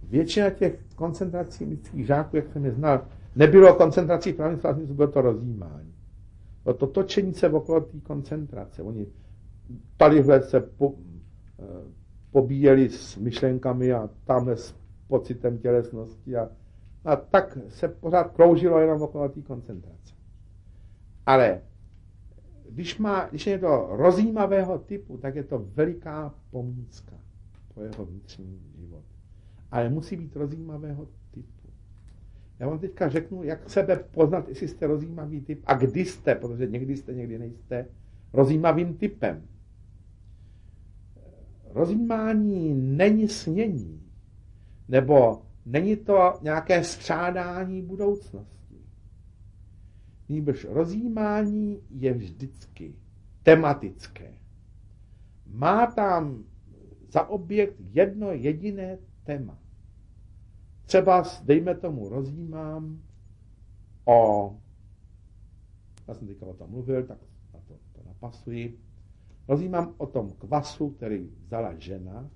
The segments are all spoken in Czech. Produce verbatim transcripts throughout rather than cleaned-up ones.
většina těch koncentrací lidských žáků, jak jsem je znal, nebylo koncentrací v právním slova smyslu, bylo to rozjímání. Bylo to točení se okolo té koncentrace. Oni tadyhle se po, pobíjeli s myšlenkami a tamhle s pocitem tělesnosti a, a tak se pořád kroužilo jenom okolo té koncentrace. Ale když, má, když je to rozjímavého typu, tak je to veliká pomůcka pro jeho vnitřní život. Ale musí být rozjímavého typu. Já vám teďka řeknu, jak sebe poznat, jestli jste rozjímavý typ a kdy jste, protože někdy jste, někdy nejste rozjímavým typem. Rozjímání není snění, nebo není to nějaké střádání budoucnosti. Nýbrž rozjímání je vždycky tematické. Má tam za objekt jedno jediné téma. Třeba, dejme tomu, rozjímám o, já jsem teďka o tom mluvil, tak na to, to napasuji, rozjímám o tom kvasu, který vzala žena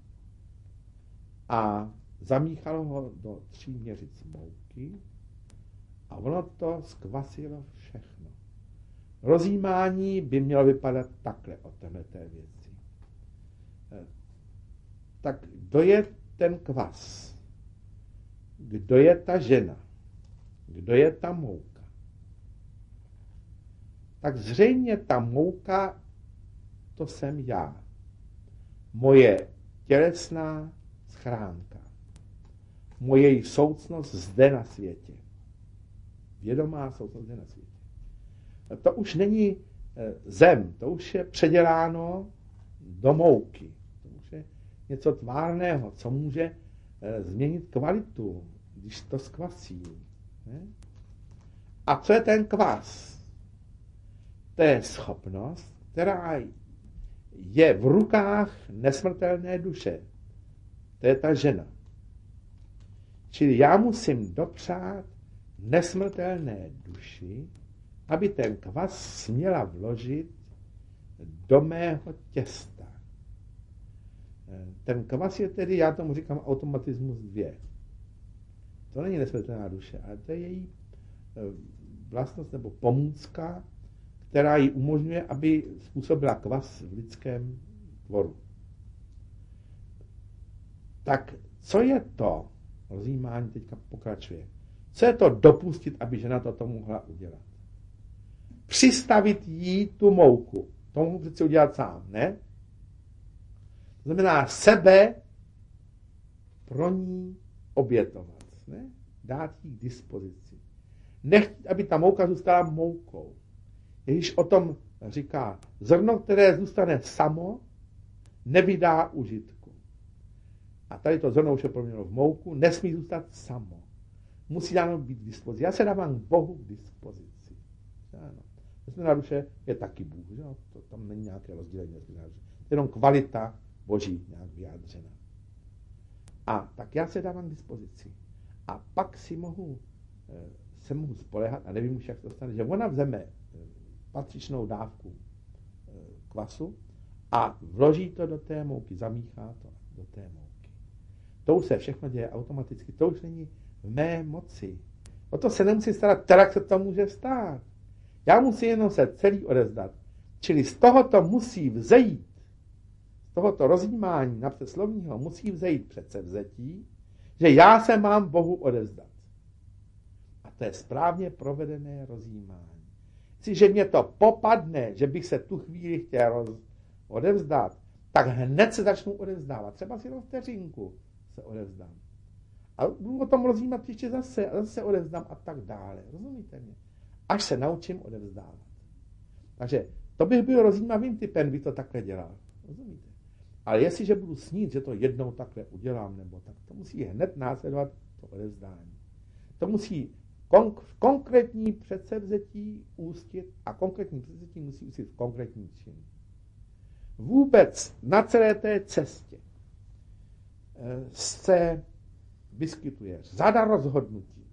a zamíchala ho do tří měřic mouky a ono to zkvasilo všechno. Rozjímání by mělo vypadat takhle o téhleté věci. Tak kdo je ten kvas? Kdo je ta žena? Kdo je ta mouka? Tak zřejmě ta mouka, to jsem já. Moje tělesná schránka. Moje soucnost zde na světě. Vědomá soucnost zde na světě. To už není zem, to už je předěláno do mouky. To už je něco tvárného, co může změnit kvalitu, když to zkvasí. Ne? A co je ten kvas? To je schopnost, která je v rukách nesmrtelné duše. To je ta žena. Čili já musím dopřát nesmrtelné duši, aby ten kvas směla vložit do mého těsta. Ten kvas je tedy, já tomu říkám, automatismus dvě. To není nesmrtelná duše, ale to je její vlastnost nebo pomůcka, která ji umožňuje, aby způsobila kvas v lidském tvoru. Tak co je to? Rozjímání teďka pokračuje. Co je to dopustit, aby žena to mohla udělat? Přistavit jí tu mouku. To mohu přece udělat sám, ne? To znamená sebe pro ní obětovat. Ne? Dát jí k dispozici. Nechtít, aby ta mouka zůstala moukou. Ježíš o tom říká, zrno, které zůstane samo, nevydá užitku. A tady to zrno už je proměněno v mouku, nesmí zůstat samo. Musí dáno být k dispozici. Já se dávám k Bohu k dispozici. Ano. Nesmírná duše je taky Bůh. Že? To, tam není nějaké rozdělení. Jenom kvalita Boží nějak vyjádřena. A tak já se dávám k dispozici. A pak si mohu, se mohu spoléhat, a nevím už, jak to stane, že ona vzeme patřičnou dávku kvasu a vloží to do té mouky, zamíchá to do té mouky. To už se všechno děje automaticky, to už není v mé moci. O to se nemusím starat, tak se to může stát. Já musím jenom se celý odevzdat. Čili z tohoto musí vzejít, z tohoto rozjímání napřed slovního musí vzejít předsevzetí, že já se mám Bohu odevzdat. A to je správně provedené rozjímání. Jestliže mě to popadne, že bych se tu chvíli chtěl roz, odevzdat, tak hned se začnu odevzdávat. Třeba si jenom vteřinku se odevzdám. A budu o tom rozjímat příště zase a zase odevzdám a tak dále. Rozumíte mě? Až se naučím odevzdávat. Takže to bych byl rozjímavým typem, bych to takhle dělal. Rozumíte? Ale jestliže budu snít, že to jednou takhle udělám, nebo tak, to musí hned následovat to odevzdání. To musí konk- konkrétní předsevzetí ústit a konkrétní předsevzetí musí ústit v konkrétní čin. Vůbec na celé té cestě se vyskytuje řada rozhodnutí.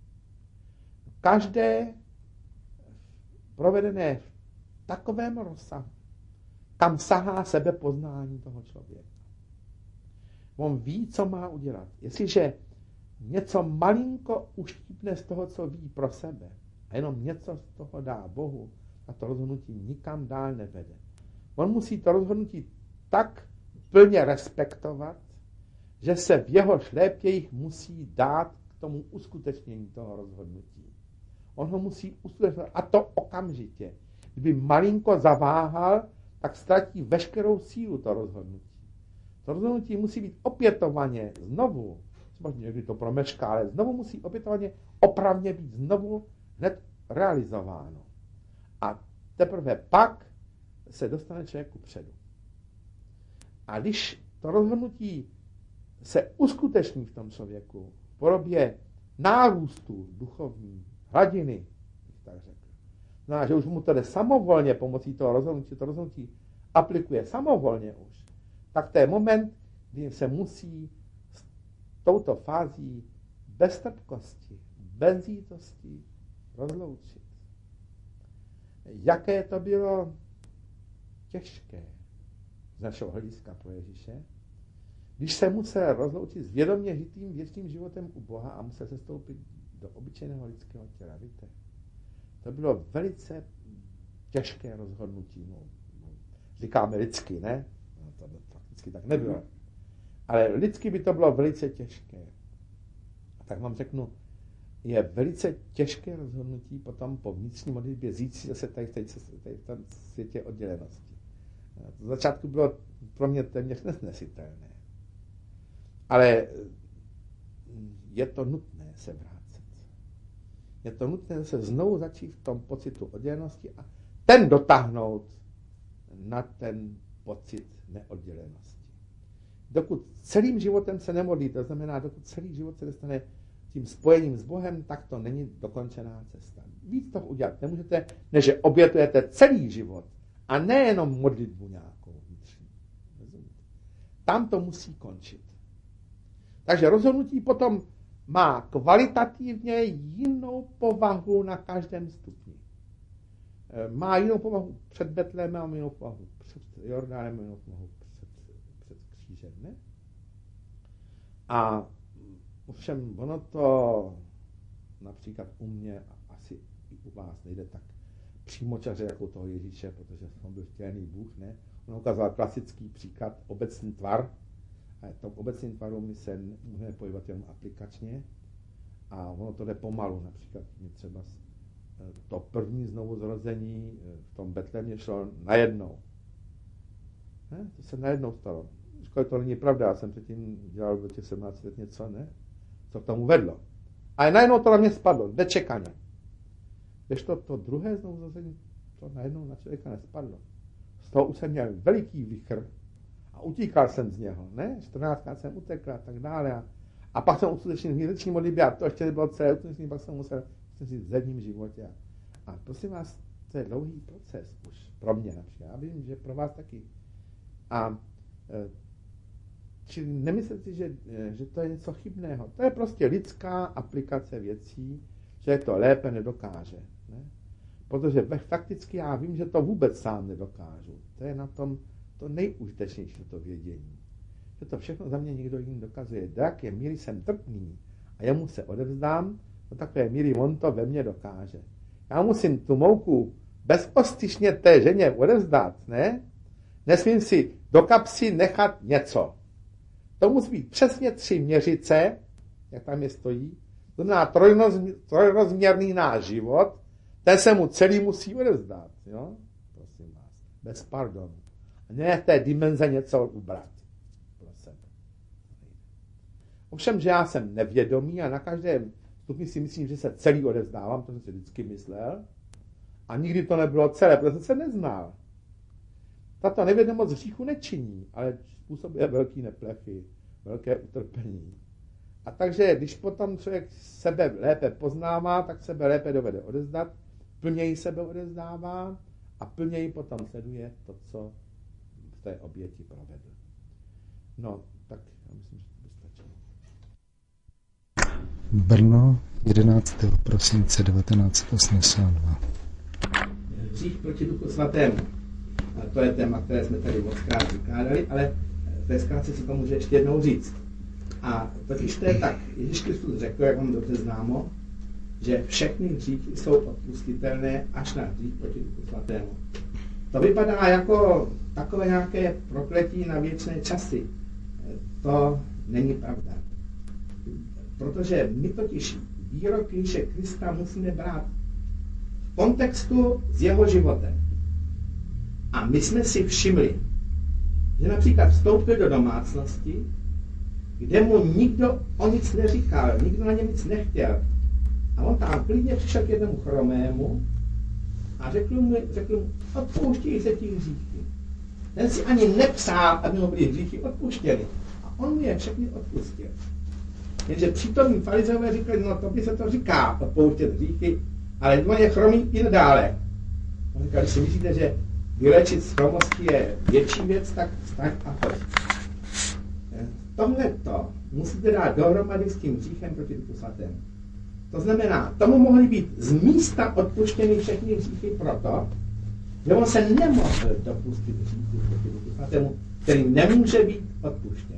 Každé provedené v takovém rozsahu, kam sahá sebepoznání toho člověka. On ví, co má udělat. Jestliže něco malinko uštípne z toho, co ví pro sebe, a jenom něco z toho dá Bohu, a to rozhodnutí nikam dál nevede. On musí to rozhodnutí tak plně respektovat, že se v jeho šlépějích musí dát k tomu uskutečnění toho rozhodnutí. On ho musí uskutečnit, a to okamžitě. Kdyby malinko zaváhal, tak ztratí veškerou sílu to rozhodnutí. To rozhodnutí musí být opětovaně znovu, třeba někdy to promešká, ale znovu musí opětovaně opravně být znovu hned realizováno. A teprve pak se dostane člověk kupředu. A když to rozhodnutí se uskuteční v tom člověku v podobě nárůstu duchovní hladiny, tak řekl, znamená, že už mu to jde samovolně pomocí toho rozhodnutí, to rozhodnutí aplikuje samovolně už, tak to je moment, kdy se musí s touto fází beztrpkosti, bezítosti rozloučit. Jaké to bylo těžké z našeho hlediska pro Ježíše, když se musel rozloučit s vědomě žitým věčným životem u Boha a musel se stoupit do obyčejného lidského těla. Víte? To bylo velice těžké rozhodnutí. No, říkáme lidsky, ne? No, to fakticky tak nebylo. Ale lidsky by to bylo velice těžké. A tak vám řeknu, je velice těžké rozhodnutí potom po vnitřní modlitbě říct zase tady v, tady v tom světě oddělenosti. To začátku bylo pro mě téměř nesnesitelné. Ale je to nutné se vrátit. Je to nutné se znovu začít v tom pocitu oddělenosti a ten dotáhnout na ten pocit neoddělenosti. Dokud celým životem se nemodlí, to znamená, dokud celý život se dostane tím spojením s Bohem, tak to není dokončená cesta. Víc toho udělat nemůžete, než že obětujete celý život a nejenom modlitbu nějakou vnitřní. Tam to musí končit. Takže rozhodnutí potom má kvalitativně jinou povahu na každém stupni. Má jinou povahu před Betlémem, má jinou povahu před Jordánem, jinou povahu před, před křížem. Ne? A ovšem ono to například u mě asi i u vás nejde tak přímočaře jako toho Ježíše, protože on byl vtělený Bůh, ne? On ukázal klasický příklad, obecný tvar. A v tom obecném tvaru my se můžeme pohybovat jenom aplikačně a ono to jde pomalu. Například mi třeba to první znovuzrození v tom Betlémě šlo najednou. Ne? To se najednou stalo. Škoda, to není pravda, já jsem předtím dělal do těch sedmnácti let něco, ne? Co k tomu vedlo. Ale najednou to na mě spadlo, nečekaně. Když to, to druhé znovuzrození, to najednou na člověka nespadlo. Z toho už jsem měl veliký vichr a utíkal jsem z něho, ne? čtrnáctkrát jsem utekl a tak dále. A, a pak jsem uskutečnil vnitřní modlitbě a to ještě nebylo celé uskutečnění, pak jsem musel uskutečnit v zemním životě. A, a prosím vás, to je dlouhý proces už pro mě například. Já vím, že pro vás taky. A e, čili nemyslete si, že, že to je něco chybného. To je prostě lidská aplikace věcí, že to lépe nedokáže. Ne? Protože fakticky já vím, že to vůbec sám nedokážu. To je na tom to nejužitečnější to vědění. Že to všechno za mě někdo jiný dokazuje. Do jaké míry jsem trpný a jemu se odevzdám, do takové míry on to ve mně dokáže. Já musím tu mouku bezostyšně té ženě odevzdat, ne? Nesmím si do kapsy nechat něco. To musí být přesně tři měřice, jak tam je stojí, to znamená trojrozměrný náš život, ten se mu celý musí odevzdat, jo? Prosím vás, bez pardonu. A ne v té dimenze něco ubrat pro sebe. Ovšem, že já jsem nevědomý a na každém stupni si myslím, že se celý odevzdávám, to jsem si vždycky myslel, a nikdy to nebylo celé, protože jsem se neznal. Tato nevědomost hříchu nečiní, ale způsobuje velký neplechy, velké utrpení. A takže, když potom člověk sebe lépe poznává, tak sebe lépe dovede odevzdat, plněji sebe odezdává a plněji potom sleduje to, co v té oběti provedl. No, tak já myslím, že to by stačilo. Brno, jedenáctého prosince devatenáct osmdesát dva. Hřích proti Duchu Svatému. A to je téma, které jsme tady moc krát vykládali, ale v té zkrátce si to může ještě jednou říct. A totiž to je tak, Ježíš Kristus řekl, jak vám dobře známo, že všechny hříchy jsou odpustitelné až na hřích proti Duchu Svatému. To vypadá jako takové nějaké prokletí na věčné časy. To není pravda. Protože my totiž výrok Ježíše Krista musíme brát v kontextu s jeho životem. A my jsme si všimli, že například vstoupil do domácnosti, kde mu nikdo o nic neříkal, nikdo na něm nic nechtěl. A on tam klidně přišel k jednomu chromému a řekl mu, řekl mu odpouštěj se ti hříchy. Ten si ani nepsal, aby mu byly hříchy odpuštěny. A on mu je všechny odpustil. Jenže přítomní farizové říkali, no to by se to říká, odpouštět hříchy, ale on je chromý i nadále. On říkal, když si myslíte, že vylečit z chromosti je větší věc, tak vstaň a pojď. Tohleto musíte dát dohromady s tím hříchem proti Duchu Svatému. To znamená, tomu mohly být z místa odpuštěny všechny hříchy proto, že on se nemohl dopustit hříchu proti Duchu Svatému, který nemůže být odpuštěn.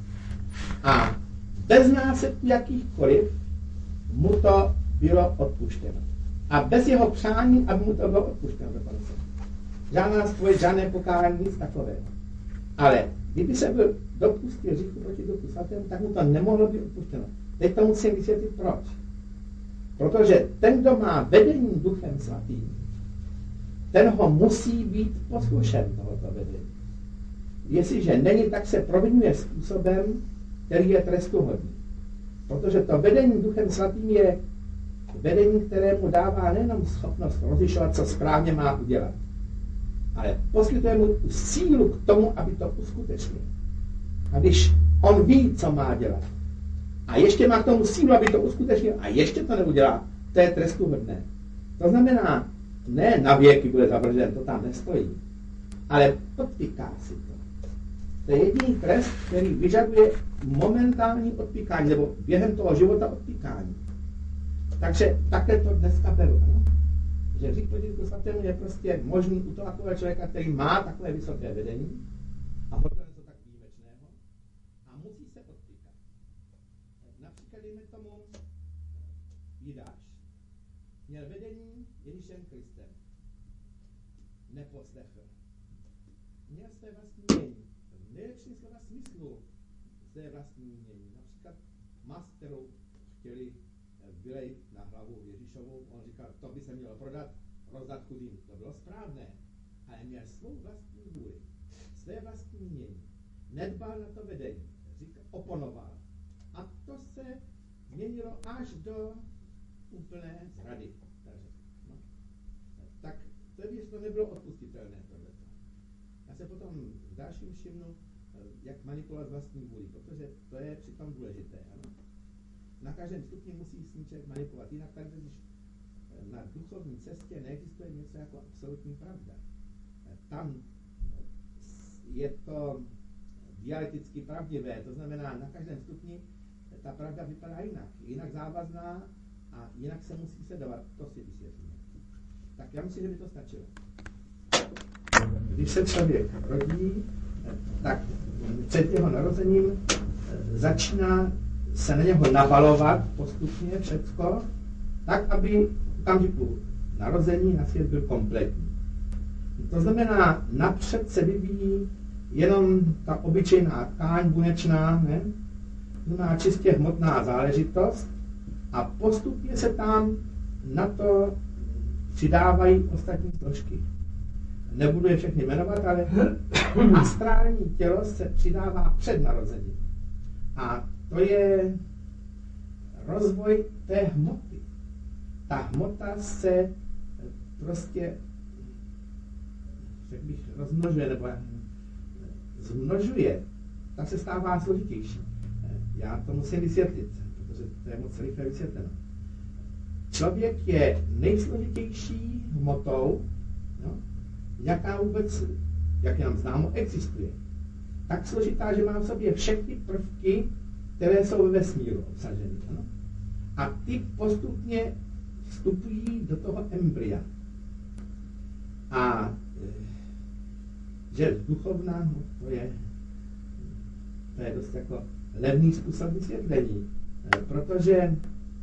A bez následků jakýchkoliv mu to bylo odpuštěno. A bez jeho přání, aby mu to bylo odpuštěno dokonce. Žádná spověď, žádné pokání, nic takového. Ale kdyby se byl dopustil hříchu proti Duchu Svatému, tak mu to nemohlo být odpuštěno. Teď to musím vysvětlit proč. Protože ten, kdo má vedení Duchem Svatým, ten ho musí být poslušen tohoto vedení. Jestliže není, tak se provinuje způsobem, který je trestuhodný. Protože to vedení Duchem Svatým je vedení, které mu dává nejenom schopnost rozlišovat, co správně má udělat, ale poskytuje mu tu sílu k tomu, aby to uskutečnil. A když on ví, co má dělat, a ještě má k tomu sílu, aby to uskutečnil, a ještě to neudělá, to je trestuhodné. To znamená, ne na věky bude zavržen, to tam nestojí, ale odpiká si to. To je jediný trest, který vyžaduje momentální odpikání, nebo během toho života odpikání. Takže takhle to dneska beru, ano? Že hřích proti Duchu Svatému je prostě možný u toho takového člověka, který má takové vysoké vedení a hodně něco tak výjimečného a musí se odpíkat. Například dejme tomu Jidáš. Měl vedení Ježíšem Kristem. Neposlechl. Měl své vlastní mění. V nejlepším slova smyslu své vlastní mění. Například mas, kterou chtěli vylejt na hlavu Ježíšovou, on říkal, to by se mělo prodat, rozdat chudým. To bylo správné, ale měl svou vlastní vůli, své vlastní mění. Nedbal na to vedení, říkal, oponoval. A to se měnilo až do úplné zrady. No. Tak tedy to nebylo odpustitelné tohleto. Já se potom v dalším všimnu, jak manipulovat vlastní vůli, protože to je přitom důležité. Ano? Na každém stupni musí s ním člověk manipulovat. Jinak tady, když na duchovní cestě neexistuje něco jako absolutní pravda. Tam je to dialekticky pravdivé, to znamená, na každém stupni ta pravda vypadá jinak. Jinak závazná a jinak se musí sledovat. To si vysvětlíme. Tak já myslím, že by to stačilo. Když se člověk rodí, tak před jeho narozením začíná se na něho nabalovat postupně všecko, tak, aby v okamžiku narození na svět byl kompletní. To znamená, napřed se vyvíjí jenom ta obyčejná tkáň bunečná, ne? To znamená čistě hmotná záležitost a postupně se tam na to přidávají ostatní složky. Nebudu je všechny jmenovat, ale astrální tělo se přidává před narozením. A to je rozvoj té hmoty. Ta hmota se prostě, řekl bych, rozmnožuje, nebo zmnožuje. Ta se stává složitější. Já to musím vysvětlit, protože to je moc rychle vysvětleno. Člověk je nejsložitější hmotou, no, jaká vůbec, jak je nám známo, existuje. Tak složitá, že má v sobě všechny prvky, které jsou ve vesmíru obsaženy. Ano? A ty postupně vstupují do toho embrya. A že duchovná, no, to je, to je dost jako levný způsob vysvětlení, protože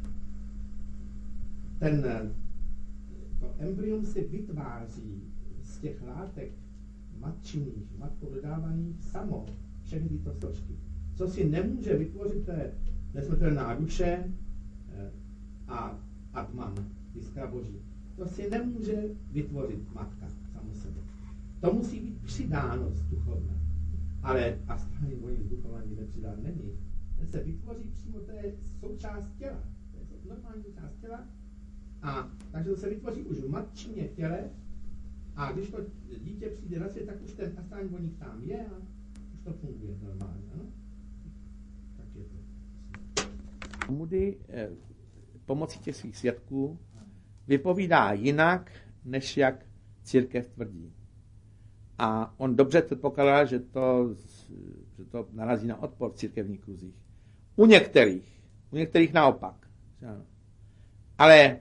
ten to embryum si vytváří z těch látek matčiných, matkou dodávaných samo všechny tyto složky. Co si nemůže vytvořit, to je nesmrtelná duše a atman, jiskra boží. To si nemůže vytvořit matka samo sebe. To musí být přidáno z duchovna. Ale astrální voní z duchovna nikde přidán není. Ten se vytvoří přímo, to je součást těla. To je normální součást těla. A takže to se vytvoří už v matčině těle. A když to dítě přijde na svět, tak už ten astrální voník tam je a už to funguje normálně. Ano? Tak je to. Moody eh, pomocí těch svých svědků vypovídá jinak, než jak církev tvrdí. A on dobře předpokládá, že to, že to narazí na odpor v církevních kruzích. U některých, u některých naopak. Ale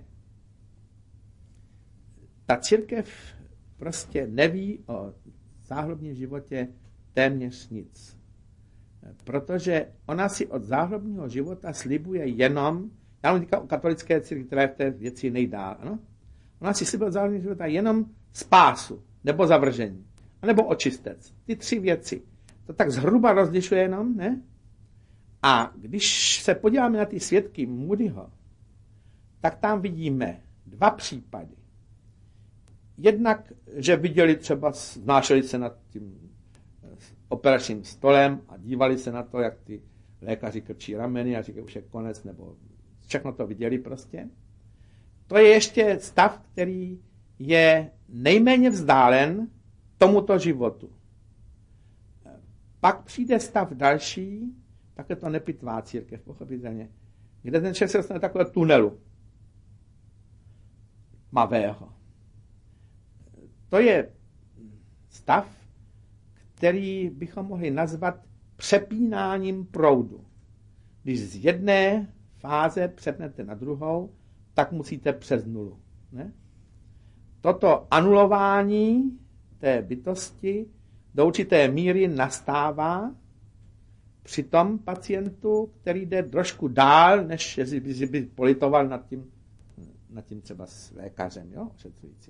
ta církev prostě neví o záhlobním životě téměř nic. Protože ona si od záhlobního života slibuje jenom, já mám říkal o katolické církvi, která je v té věci nejdál, ano? Ona si slibuje od záhlobního života jenom spásu, nebo zavržení, anebo očistec. Ty tři věci. To tak zhruba rozlišuje jenom, ne? A když se podíváme na ty svědky Moodyho, tak tam vidíme dva případy. Jednak, že viděli třeba, znášeli se nad tím operačním stolem a dívali se na to, jak ty lékaři krčí rameny a říkají, už je konec, nebo všechno to viděli prostě. To je ještě stav, který je nejméně vzdálen tomuto životu. Pak přijde stav další, tak je to nepitvá církev, pochopitelně, kde ten člověk se dostane takové tunelu mavého. To je stav, který bychom mohli nazvat přepínáním proudu. Když z jedné fáze přepnete na druhou, tak musíte přes nulu. Ne? Toto anulování té bytosti do určité míry nastává při tom pacientu, který jde trošku dál, než by, by politoval nad tím, nad tím třeba s lékařem, jo, ošetřujícím.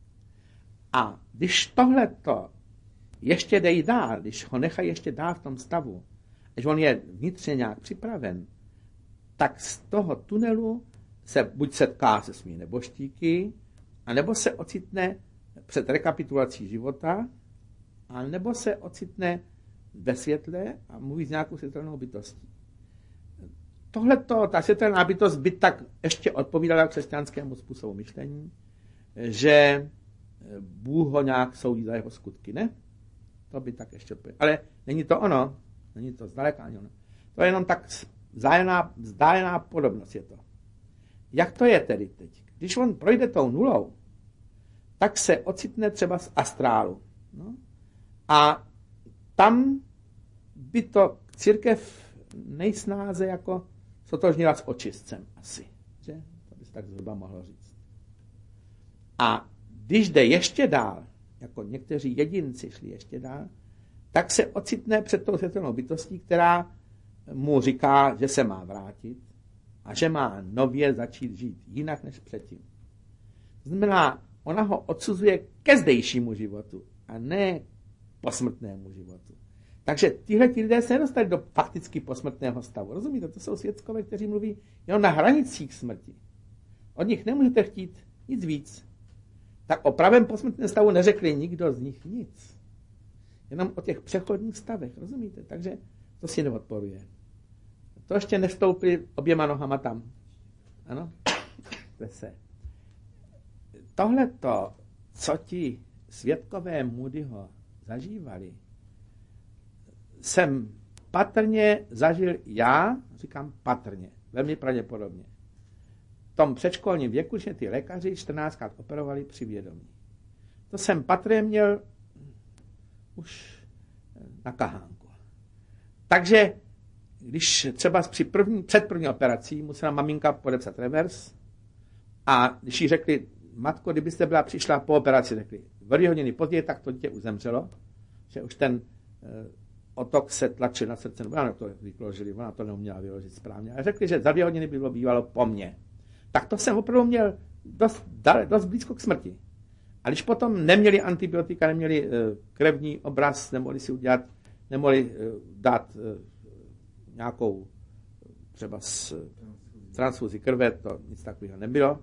A když tohleto ještě jde dál, když ho nechají ještě dál v tom stavu, když on je vnitřně nějak připraven, tak z toho tunelu se buď setká se svými neboštíky, anebo se ocitne před rekapitulací života, anebo se ocitne ve světle a mluví s nějakou světelnou bytostí. Tohleto, ta světelná bytost by tak ještě odpovídala křesťanskému způsobu myšlení, že Bůh ho nějak soudí za jeho skutky, ne? To by tak ještě odpověděl. Ale není to ono, není to zdaleka ani ono. To je jenom tak vzdálená, vzdálená podobnost je to. Jak to je tedy teď? Když on projde tou nulou, tak se ocitne třeba z astrálu. No? A tam by to církev nejsnáze jako sotožnila s očistcem asi. Že? To by se tak zhruba mohlo říct. A když jde ještě dál, jako někteří jedinci šli ještě dál, tak se ocitne před tou světelnou bytostí, která mu říká, že se má vrátit a že má nově začít žít jinak než předtím. To znamená, ona ho odsuzuje ke zdejšímu životu a ne posmrtnému životu. Takže tyhle lidé se nedostali do fakticky posmrtného stavu. Rozumíte? To jsou svědkové, kteří mluví jenom na hranicích smrti. Od nich nemůžete chtít nic víc. Tak o pravém posmrtném stavu neřekli nikdo z nich nic. Jenom o těch přechodních stavech, rozumíte? Takže to si neodporuje. To ještě nevstoupili oběma nohama tam. Ano? Se. Tohleto, co ti svědkové Moodyho zažívali, jsem patrně zažil já, říkám patrně, velmi pravděpodobně. V tom předškolním věku, že ty lékaři čtrnáctkrát operovali při vědomí. To jsem patrně měl už na kahánku. Takže když třeba při první, před první operací musela maminka podepsat revers a když jí řekli, matko, kdybyste byla přišla po operaci, řekli, dvě hodiny později, tak to dítě už zemřelo, že už ten otok se tlačil na srdce, nebo to vykložili, ona to neuměla vyložit správně. A řekli, že za dvě hodiny by bylo bývalo po mně. Tak to jsem opravdu měl dost, dost blízko k smrti. A když potom neměli antibiotika, neměli krevní obraz, nemohli si udělat, nemohli dát nějakou třeba s transfuzi krve, to nic takového nebylo,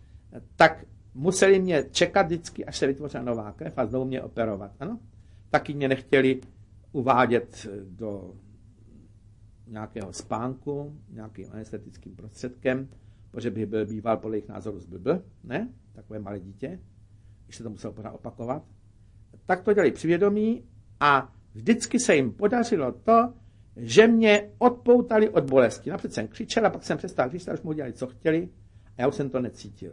tak museli mě čekat vždycky, až se vytvořila nová krev a znovu mě operovat. Ano? Taky mě nechtěli uvádět do nějakého spánku, nějakým anestetickým prostředkem, protože bych byl býval podle jejich názoru zblbl, ne? Takové malé dítě, když se to muselo pořád opakovat. Tak to dělali při vědomí a vždycky se jim podařilo to, že mě odpoutali od bolesti. Napřed jsem křičel a pak jsem přestal křičet, už mu dělali, co chtěli a já už jsem to necítil.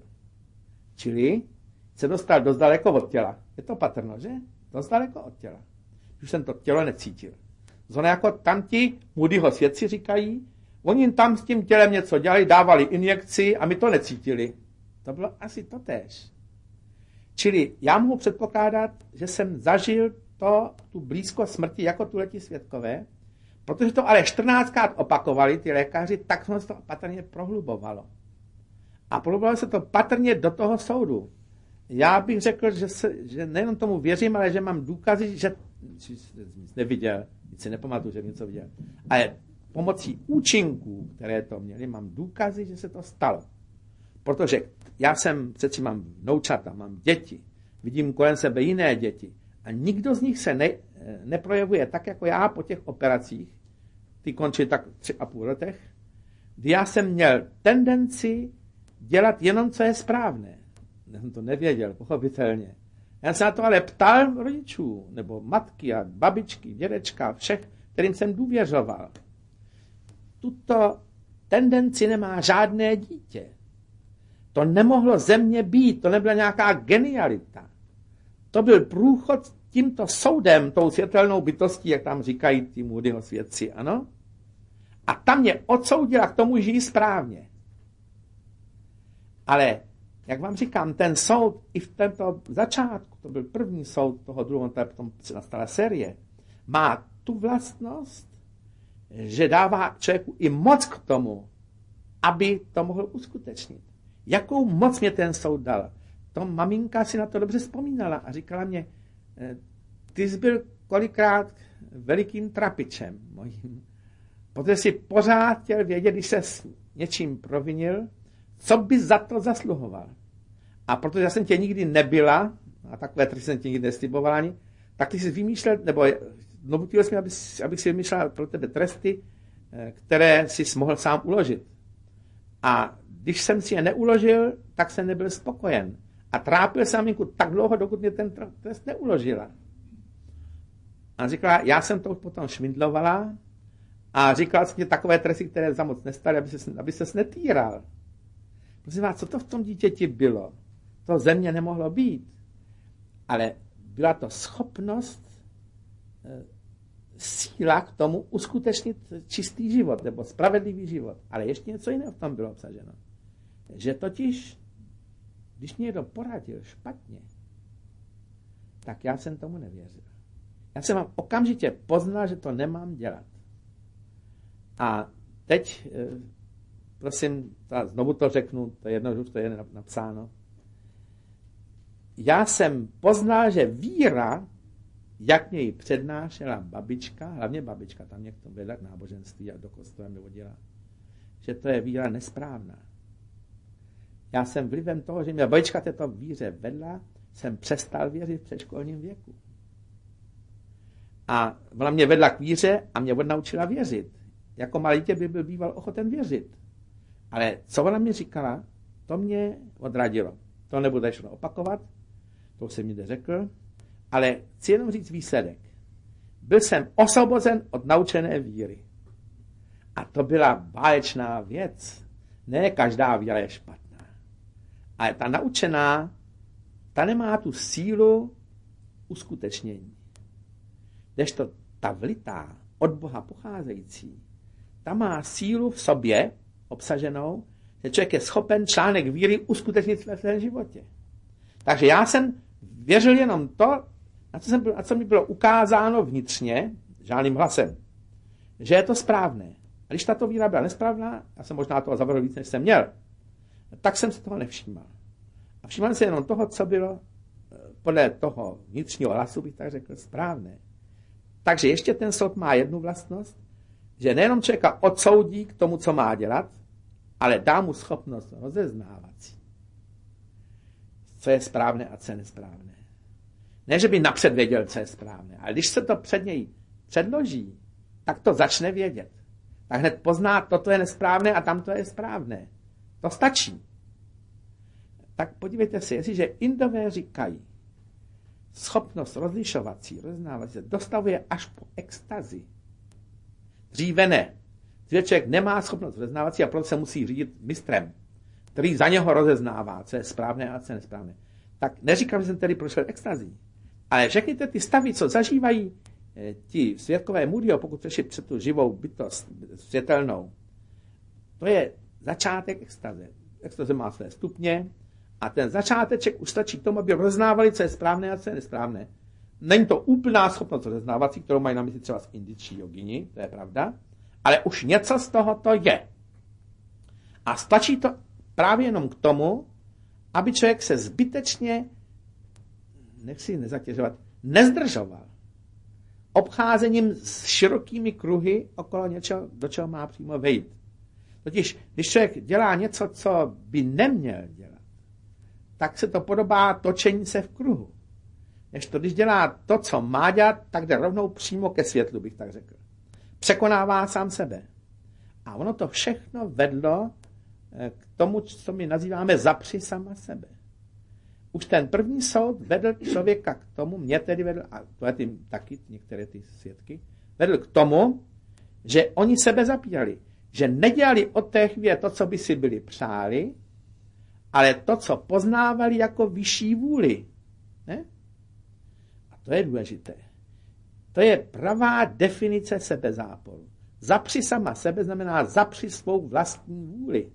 Čili se dostal dost daleko od těla. Je to patrno, že? Dost daleko od těla. Už jsem to tělo necítil. Zóna jako tamti Moodyho svědci říkají, oni tam s tím tělem něco dělali, dávali injekci a my to necítili. To bylo asi totéž. Čili já mohu předpokládat, že jsem zažil to, tu blízkost smrti jako tuhleti svědkové, protože to ale čtrnáctkrát opakovali ty lékaři, tak jsme se to patrně prohlubovalo. A prohlubovalo se to patrně do toho soudu. Já bych řekl, že, se, že nejenom tomu věřím, ale že mám důkazy, že nic neviděl, nic si nepamatuju, že něco viděl. Ale pomocí účinků, které to měly, mám důkazy, že se to stalo. Protože já jsem, přeci mám vnoučata, mám děti, vidím kolem sebe jiné děti a nikdo z nich se ne, neprojevuje tak, jako já po těch operacích, ty končí tak tři a půl letech, kdy já jsem měl tendenci dělat jenom, co je správné. Já jsem to nevěděl, pochopitelně. Já jsem na to ale ptal rodičů, nebo matky a babičky, dědečka, všech, kterým jsem důvěřoval. Tuto tendenci nemá žádné dítě. To nemohlo ze mě být, to nebyla nějaká genialita. To byl průchod tímto soudem, tou světelnou bytostí, jak tam říkají ty Moodyho svědci, ano? A tam mě odsoudila k tomu, že žijí správně. Ale, jak vám říkám, ten soud i v tomto začátku, to byl první soud toho druhého, potom nastala série, má tu vlastnost, že dává člověku i moc k tomu, aby to mohl uskutečnit. Jakou moc mě ten soud dal? To maminka si na to dobře vzpomínala a říkala mě, ty jsi byl kolikrát velikým trapičem mojím, protože si pořád chtěl vědět, když se s něčím provinil, co bys za to zasluhoval. A protože já jsem tě nikdy nebyla, a takové tři jsem tě nikdy neslibovala ani, tak ty jsi vymýšlel, nebo nutil jsi mě, abych si vymýšlel pro tebe tresty, které jsi mohl sám uložit. A když jsem si je neuložil, tak jsem nebyl spokojen. A trápil jsem maminku tak dlouho, dokud mě ten trest neuložila. A říkala, já jsem to už potom švindlovala a říkala jsem ti takové tresty, které za moc nestaly, aby ses, aby ses netýral. Prosím vás, co to v tom dítěti bylo? To ze mě nemohlo být. Ale byla to schopnost, síla k tomu uskutečnit čistý život, nebo spravedlivý život. Ale ještě něco jiného v tom bylo obsaženo. Že totiž, když mě někdo poradil špatně, tak já jsem tomu nevěřil. Já jsem vám okamžitě poznal, že to nemám dělat. A teď, prosím, znovu to řeknu, to je jedno, už to je napsáno. Já jsem poznal, že víra, jak mě ji přednášela babička, hlavně babička, tam mě k tomu vedla k náboženství a do kostela mě vodila, že to je víra nesprávná. Já jsem vlivem toho, že mě babička této víře vedla, jsem přestal věřit v předškolním věku. A ona mě vedla k víře a mě odnaučila věřit. Jako malé dítě by byl býval ochoten věřit. Ale co ona mi říkala, to mě odradilo. To nebudu ještě opakovat, to jsem mi řekl, ale chci jenom říct výsledek. Byl jsem osvobozen od naučené víry. A to byla báječná věc. Ne každá víra je špatná. Ale ta naučená, ta nemá tu sílu uskutečnění. Kdežto ta vlitá, od Boha pocházející, ta má sílu v sobě obsaženou, že člověk je schopen článek víry uskutečnit ve svém životě. Takže já jsem věřil jenom to, na co, jsem byl, na co mi bylo ukázáno vnitřně, žádným hlasem, že je to správné. A když tato víra byla nesprávná, já jsem možná toho zavrhl víc, než jsem měl, tak jsem se toho nevšímal. A všímal jsem se jenom toho, co bylo podle toho vnitřního hlasu, bych tak řekl, správné. Takže ještě ten soud má jednu vlastnost, že nejenom člověka odsoudí k tomu, co má dělat, ale dá mu schopnost rozeznávací, co je správné a co je nesprávné. Ne, že by napřed věděl, co je správné, ale když se to před něj předloží, tak to začne vědět. Tak hned pozná, toto je nesprávné a tamto je správné. To stačí. Tak podívejte si, jestliže Indové říkají, schopnost rozlišovací, rozeznávací se dostavuje až po extazi. Dříve ne. Dříve člověk nemá schopnost rozeznávací a proto se musí řídit mistrem, který za něho rozeznává, co je správné a co je nesprávné. Tak neříkám, že jsem tedy prošel extazí, ale řekněte ty stavy, co zažívají eh, ti světkové Moodyho, pokud přešli před tu živou bytost světelnou, to je začátek extaze. Extaze má své stupně a ten začáteček už stačí k tomu, aby rozeznávali, co je správné a co je nesprávné. Není to úplná schopnost rozeznávací, kterou mají na mysli třeba z indičtí jogini, to je pravda, ale už něco z toho to je. A stačí to právě jenom k tomu, aby člověk se zbytečně, nechci nezatěžovat, nezdržoval obcházením s širokými kruhy okolo něčeho, do čeho má přímo vejít. Totiž, když člověk dělá něco, co by neměl dělat, tak se to podobá točení se v kruhu. Než to, když dělá to, co má dělat, tak jde rovnou přímo ke světlu, bych tak řekl. Překonává sám sebe. A ono to všechno vedlo k tomu, co my nazýváme zapři sama sebe. Už ten první soud vedl člověka k tomu, mě tedy vedl, a to je ty, taky některé ty svědky, vedl k tomu, že oni sebe zapírali. Že nedělali od té chvíle to, co by si byli přáli, ale to, co poznávali jako vyšší vůli. Ne? A to je důležité. To je pravá definice sebezáporu. Zapři sama sebe znamená zapři svou vlastní vůli.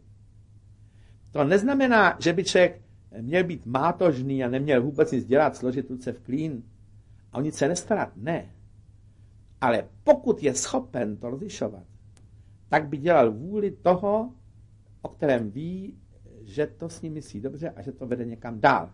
To neznamená, že by člověk měl být mátožný a neměl vůbec nic dělat, složit ruce v klín a o nic se nestarat. Ne. Ale pokud je schopen to rozlišovat, tak by dělal vůli toho, o kterém ví, že to s ním myslí dobře a že to vede někam dál.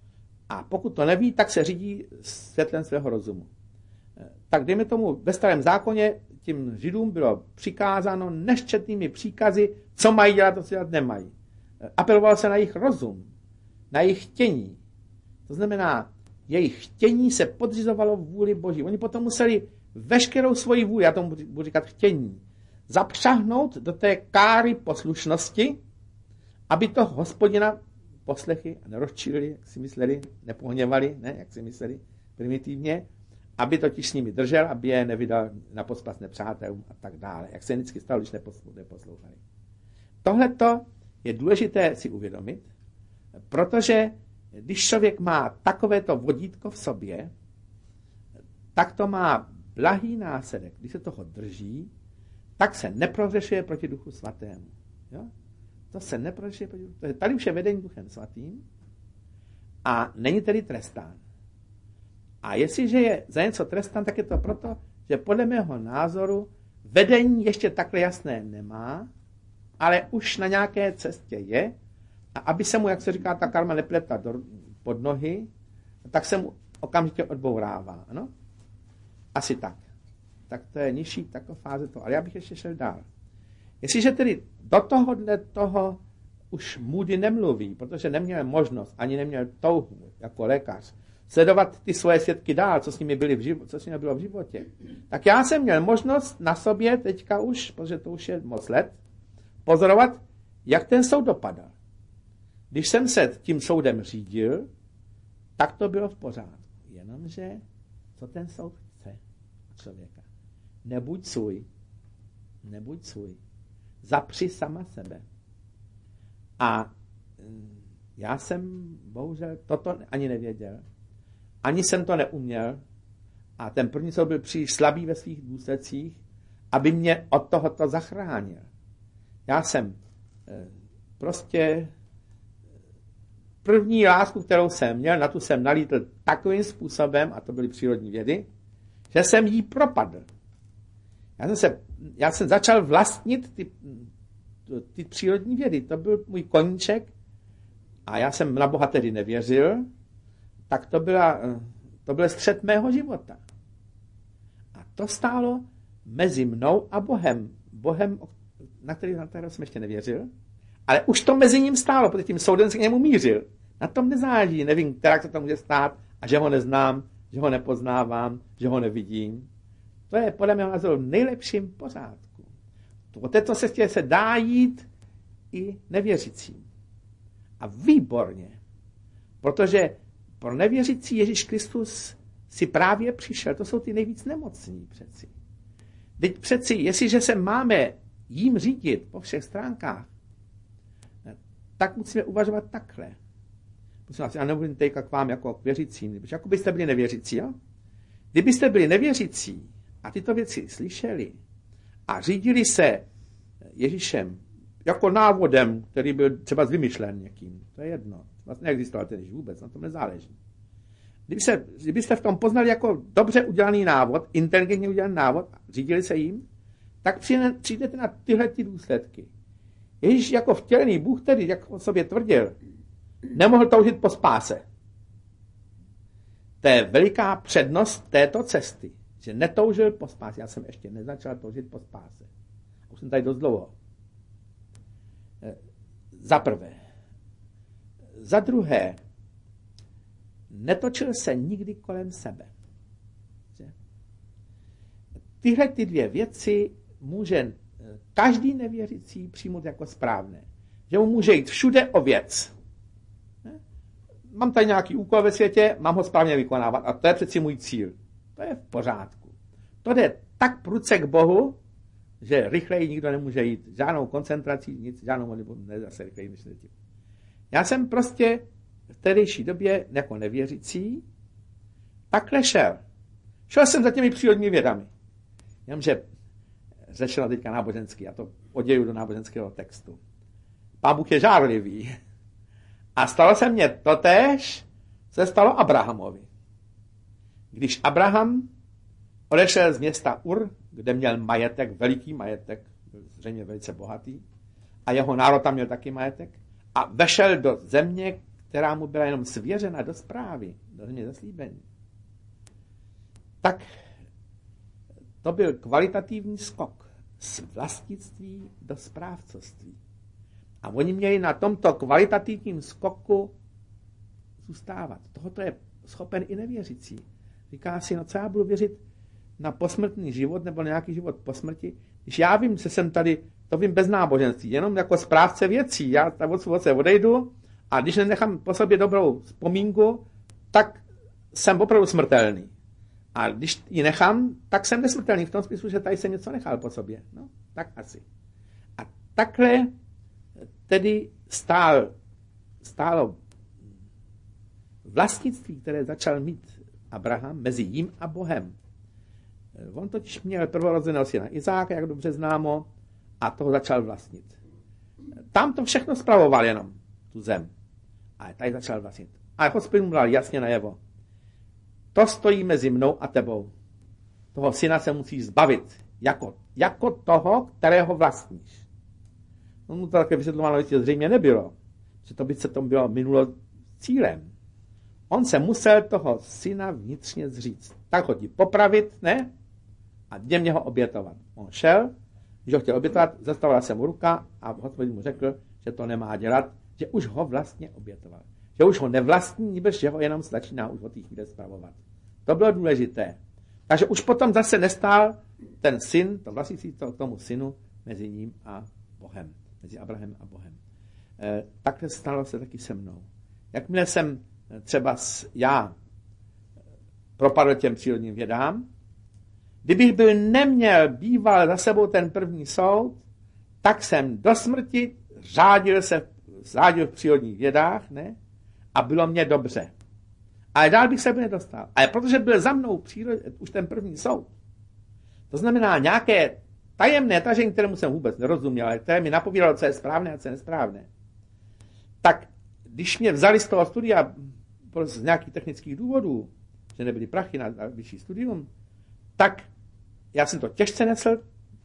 A pokud to neví, tak se řídí světlem svého rozumu. Tak dejme tomu, ve starém zákoně tím Židům bylo přikázáno neščetnými příkazy, co mají dělat a co dělat nemají. Apelovalo se na jejich rozum, na jejich chtění. To znamená, jejich chtění se podřizovalo vůli Boží. Oni potom museli veškerou svoji vůli, já tomu budu říkat chtění, zapřahnout do té káry poslušnosti, aby to Hospodina poslechli a nerozčílili, jak si mysleli, nepohněvali, ne, jak si mysleli primitivně, aby totiž s nimi držel, aby je nevydal na pospas nepřátelům a tak dále. Jak se vždycky stalo, když neposlouchali. Tohleto je důležité si uvědomit, protože když člověk má takovéto vodítko v sobě, tak to má blahý následek. Když se toho drží, tak se neprohřešuje proti Duchu Svatému. Jo? To se neprohřešuje proti Duchu Svatému. Tady už je vedení Duchem Svatým a není tedy trestán. A jestliže je za něco trestán, tak je to proto, že podle mého názoru vedení ještě takhle jasné nemá, ale už na nějaké cestě je, a aby se mu, jak se říká, ta karma nepletla do, pod nohy, tak se mu okamžitě odbourává. Ano? Asi tak. Tak to je nižší taková fáze toho. Ale já bych ještě šel dál. Jestliže tedy do tohohle toho už Moody nemluví, protože neměl možnost, ani neměl touhu jako lékař, sledovat ty svoje svědky dál, co s nimi, byli v životě, co s nimi bylo v životě, tak já jsem měl možnost na sobě teďka už, protože to už je moc let, pozorovat, jak ten soud dopadal. Když jsem se tím soudem řídil, tak to bylo v pořádku. Jenomže, co ten soud chce člověka? Nebuď svůj. Nebuď svůj. Zapři sama sebe. A já jsem, bohužel, toto ani nevěděl. Ani jsem to neuměl. A ten první soud byl příliš slabý ve svých důsledcích, aby mě od tohoto zachránil. Já jsem prostě první lásku, kterou jsem měl, na tu jsem nalítl takovým způsobem, a to byly přírodní vědy, že jsem jí propadl. Já jsem, se, já jsem začal vlastnit ty, ty přírodní vědy. To byl můj koníček a já jsem na Boha tedy nevěřil, tak to, byla, to byl střed mého života. A to stálo mezi mnou a Bohem. Bohem, na který na kterého jsem ještě nevěřil, ale už to mezi ním stálo, protože tím soudem se k němu mířil. Na tom nezáleží, nevím, která se to může stát a že ho neznám, že ho nepoznávám, že ho nevidím. To je podle mého názoru v nejlepším pořádku. Po této cestě se dá jít i nevěřícím. A výborně, protože pro nevěřící Ježíš Kristus si právě přišel. To jsou ty nejvíc nemocní přeci. Teď přeci, jestliže se máme jím řídit po všech stránkách, tak musíme uvažovat takhle. Musím vás, já nebudu teďka k vám jako k věřícím, protože jako byste byli nevěřící, jo? Kdybyste byli nevěřící a tyto věci slyšeli a řídili se Ježíšem jako návodem, který byl třeba vymyšlen někým, to je jedno. Vlastně neexistoval ten Ježíš vůbec, na tom nezáleží. Kdyby se, kdybyste v tom poznali jako dobře udělaný návod, inteligentně udělaný návod, řídili se jim, tak přijdete na tyhle ty důsledky. Ježíš jako vtělený Bůh, který, jak o sobě tvrdil, nemohl toužit po spáse. To je veliká přednost této cesty, že netoužil po spáse. Já jsem ještě nezačal toužit po spáse. Už jsem tady dost dlouho. Za prvé. Za druhé, netočil se nikdy kolem sebe. Tyhle ty dvě věci může každý nevěřící přijmout jako správné. Že mu může jít všude o věc. Mám tady nějaký úkol ve světě, mám ho správně vykonávat a to je přeci můj cíl. To je v pořádku. To jde tak prudce k Bohu, že rychleji nikdo nemůže jít. Žádnou koncentrací, nic, žádnou modlitbou, ne zase rychleji než tím. Já jsem prostě v tehdejší době jako nevěřící takhle šel. Šel jsem za těmi přírodními vědami. Jenomže řešila teďka náboženský, já to oděju do náboženského textu. Pán Bůh je žárlivý. A stalo se mně totéž, se stalo Abrahamovi. Když Abraham odešel z města Ur, kde měl majetek, veliký majetek, byl zřejmě velice bohatý, a jeho národ tam měl taky majetek, a vešel do země, která mu byla jenom svěřena do správy, do země zaslíbení. Tak to byl kvalitativní skok z vlastnictví do správcovství. A oni měli na tomto kvalitativním skoku zůstávat. Tohoto je schopen i nevěřící. Říká si, no co já budu věřit na posmrtný život nebo nějaký život po smrti, když já vím, že jsem tady, to vím bez náboženství, jenom jako správce věcí. Já tam od se odejdu a když nenechám po sobě dobrou vzpomínku, tak jsem opravdu smrtelný. A když ji nechám, tak jsem nesmrtelný v tom smyslu, že tady jsem něco nechal po sobě. No, tak asi. A takhle tedy stál, stálo vlastnictví, které začal mít Abraham mezi jím a Bohem. On totiž měl prvorozeného syna Izáka, jak dobře známo, a toho začal vlastnit. Tam to všechno spravoval jenom, tu zem. Ale tady začal vlastnit. A Hospodin mu dal jasně najevo. To stojí mezi mnou a tebou. Toho syna se musíš zbavit. Jako, jako toho, kterého vlastníš. On mu to také vysvětlováno, že zřejmě nebylo. Že to by se tomu bylo minulo cílem. On se musel toho syna vnitřně zříct. Tak ho ti popravit, ne? A děmě ho obětovat. On šel, když ho chtěl obětovat, zastavila se mu ruka a Hospodin mu řekl, že to nemá dělat, že už ho vlastně obětoval. Že už ho nevlastní, nebož že ho jenom začíná už od té chvíle spravovat. To bylo důležité. Takže už potom zase nestál ten syn, to vlastnící to, tomu synu, mezi ním a Bohem. Mezi Abrahamem a Bohem. E, takhle stalo se taky se mnou. Jakmile jsem třeba s, já propadl těm přírodním vědám, kdybych byl neměl býval za sebou ten první soud, tak jsem do smrti řádil se řádil v přírodních vědách, ne? A bylo mě dobře. Ale dál bych se by nedostal. Ale protože byl za mnou přírod, už ten první soud, to znamená nějaké tajemné tažení, kterému jsem vůbec nerozuměl, ale které mi napovídalo, co je správné a co je nesprávné, tak když mě vzali z toho studia z nějakých technických důvodů, že nebyly prachy na vyšší studium, tak já jsem to těžce nesl,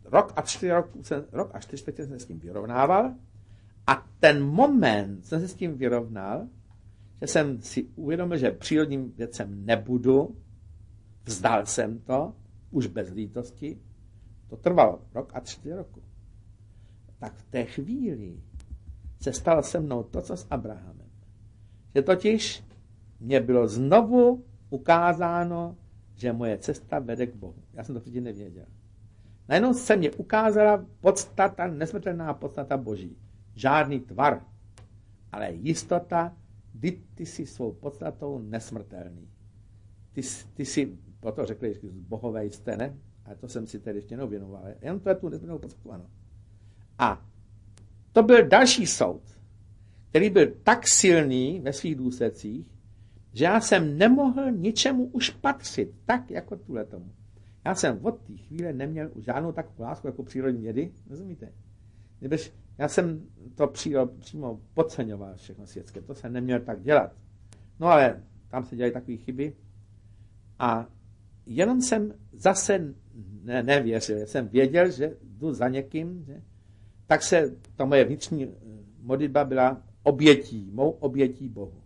rok a čtyři roku, rok a čtyři čtvrtě jsem s tím vyrovnával a ten moment jsem se s tím vyrovnal, že jsem si uvědomil, že přírodním věcem nebudu, vzdal jsem to, už bez lítosti, to trvalo rok a čtyři roku. Tak v té chvíli se stalo se mnou to, co s Abrahamem. Že totiž mě bylo znovu ukázáno, že moje cesta vede k Bohu. Já jsem to předtím nevěděl. Najednou se mě ukázala podstata, nesmrtelná podstata Boží. Žádný tvar, ale jistota, kdy ty jsi svou podstatou nesmrtelný. Ty, ty jsi, proto řekli, že bohové jste, ne? A to jsem si tedy ještě neuvědomoval. Jen to je tu nesmrtelnou podstatu, ano. A to byl další soud, který byl tak silný ve svých důsledcích, že já jsem nemohl ničemu už patřit, tak jako tuhle tomu. Já jsem od té chvíle neměl žádnou takovou lásku jako přírodní vědy, rozumíte? Kdybyž já jsem to přímo, přímo podceňoval všechno světské, to jsem neměl tak dělat. No ale tam se dělají takové chyby a jenom jsem zase ne, nevěřil, jsem věděl, že jdu za někým, že? Tak se ta moje vnitřní modlitba byla obětí, mou obětí Bohu.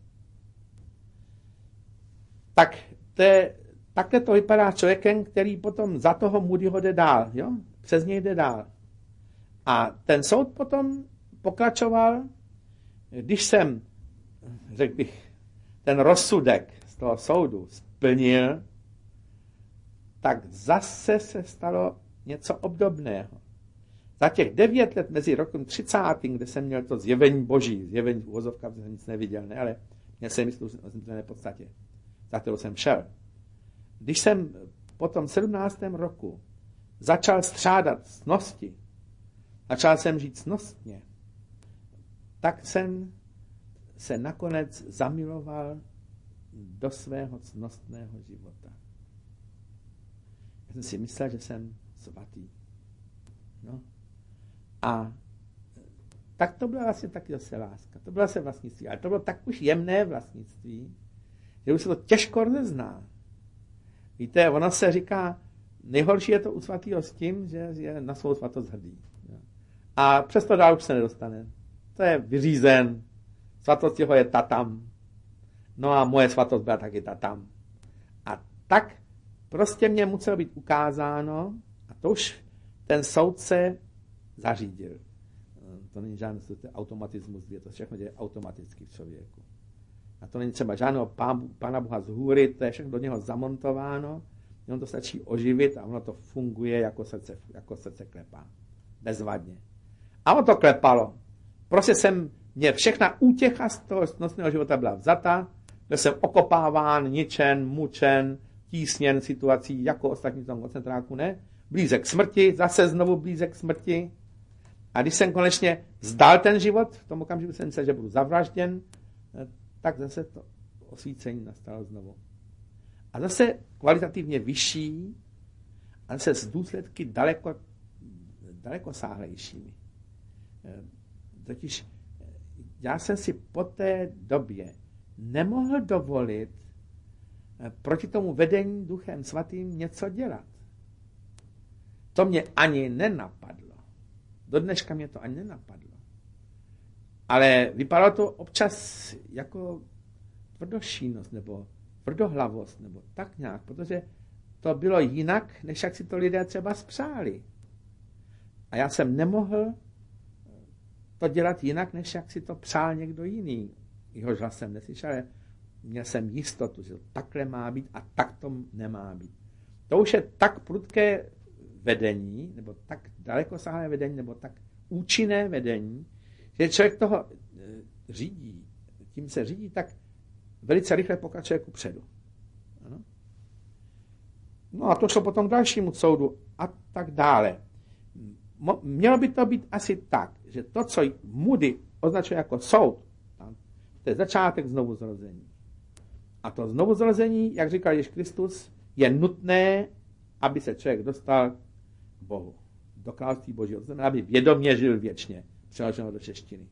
Tak to je, takhle to vypadá člověkem, který potom za toho Moodyho jde dál, jo? Přes něj jde dál. A ten soud potom pokračoval, když jsem, řekl bych, ten rozsudek z toho soudu splnil, tak zase se stalo něco obdobného. Za těch devět let mezi rokem třicátým, kde jsem měl to zjevení Boží, zjevení v uvozovkách, jsem nic neviděl, ne, ale měl jsem mysl o zemřené podstatě, za kterou jsem šel. Když jsem po tom sedmnáctém roku začal střádat ctnosti, začal jsem žít ctnostně, tak jsem se nakonec zamiloval do svého ctnostného života. Já jsem si myslel, že jsem svatý. No. A tak to byla vlastně taky zase láska. To byla se vlastnictví. Ale to bylo tak už jemné vlastnictví, že už se to těžko rozezná. Víte, ono se říká, nejhorší je to u svatýho s tím, že je na svou svatost hrdý. A přesto dál už se nedostane. To je vyřízen. Svatost jeho je tatam. No a moje svatost byla taky tatam. A tak prostě mě muselo být ukázáno, a to už ten soudce zařídil. To není žádný automatismus, to všechno děje automaticky v člověku. A to není třeba žádného Pána Boha z hůry, to je všechno do něho zamontováno, jenom to stačí oživit a ono to funguje jako srdce, jako srdce klepá. Bezvadně. A ono to klepalo. Prostě jsem, mě všechna útěcha z toho nosného života byla vzata, byl jsem okopáván, ničen, mučen, tísněn situací, jako ostatní tam koncentráku, ne? Blízek smrti, zase znovu blízek smrti. A když jsem konečně vzdal ten život, v tom okamžiku jsem myslel, že budu zavražděn, tak zase to osvícení nastalo znovu. A zase kvalitativně vyšší, a zase s důsledky daleko, daleko sáhlejšími. Totiž já jsem si po té době nemohl dovolit proti tomu vedení Duchem Svatým něco dělat. To mě ani nenapadlo. Do dneška mě to ani nenapadlo. Ale vypadalo to občas jako tvrdošínost nebo tvrdohlavost nebo tak nějak, protože to bylo jinak, než jak si to lidé třeba spřáli. A já jsem nemohl to dělat jinak, než jak si to přál někdo jiný. Jehož hlas jsem neslyšel, ale měl jsem jistotu, že to takhle má být a tak to nemá být. To už je tak prudké vedení, nebo tak dalekosáhlé vedení, nebo tak účinné vedení, že člověk toho řídí, tím se řídí, tak velice rychle pokračuje ku předu. Ano? No a to šlo potom k dalšímu soudu a tak dále. Mělo by to být asi tak, že to, co Moody označuje jako soud, to je začátek znovuzrození. A to znovuzrození, jak říkal Ježíš Kristus, je nutné, aby se člověk dostal k Bohu. Do království Božího. To znamená, aby vědomě žil věčně. Přeloženo do češtiny.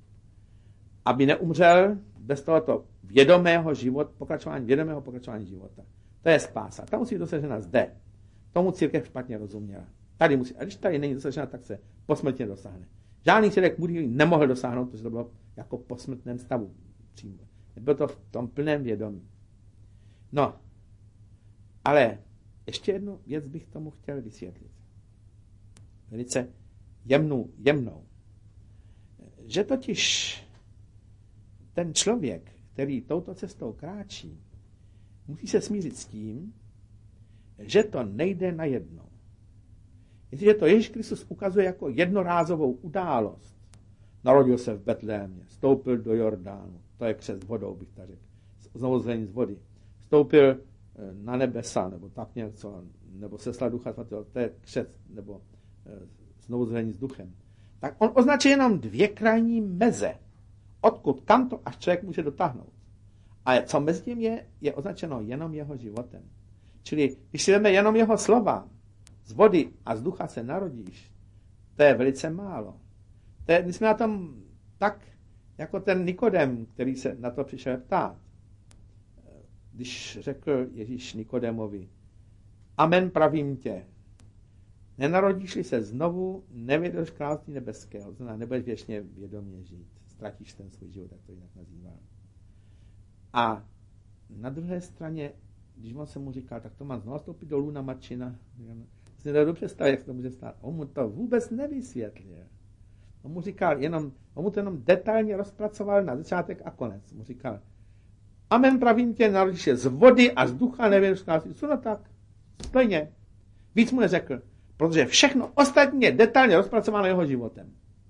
Aby neumřel bez tohoto vědomého života, pokračování, vědomého pokračování života. To je spása. Ta musí být dosažena zde. Tomu církev špatně rozuměla. Tady musí, a když tady není dosažena, tak se posmrtně dosáhne. Žádný svědek Moodyho nemohl dosáhnout, protože to bylo jako posmrtném stavu. Nebylo to v tom plném vědomí. No, ale ještě jednu věc bych tomu chtěl vysvětlit. Velice jemnou, jemnou. Že totiž ten člověk, který touto cestou kráčí, musí se smířit s tím, že to nejde najednou. Jestliže to Ježíš Kristus ukazuje jako jednorázovou událost, narodil se v Betlémě, vstoupil do Jordánu, to je křest vodou, bych tak řekl, znovu zřejmě z vody, vstoupil na nebesa, nebo tak něco, nebo seslal Ducha Svatého, to je křest, nebo znovu zřejmě s duchem. Tak on označuje jenom dvě krajní meze, odkud, kam to až člověk může dotáhnout. Ale co mezi tím je, je označeno jenom jeho životem. Čili, když si vezme jenom jeho slova, z vody a z ducha se narodíš, to je velice málo. To je, my jsme na tom tak, jako ten Nikodem, který se na to přišel ptát. Když řekl Ježíš Nikodemovi, amen pravím tě, nenarodíš-li se znovu, nevědeš království nebeského, znamená, nebudeš věčně vědomě žít, ztratíš ten svůj život, jak to jinak nazývám. A na druhé straně, když on se mu říkal, tak to má znovu stoupit dolů na Marčina, si nedá představit, jak se to může stát. On mu to vůbec nevysvětlil. On mu říkal jenom, on mu to jenom detailně rozpracoval na začátek a konec. Mu říkal, amen pravím tě, narodíš se z vody a z ducha, nevěříš království. Co no tak? Stejně. Víc mu neřekl, protože všechno ostatní je detailně rozpracováno jeho životem.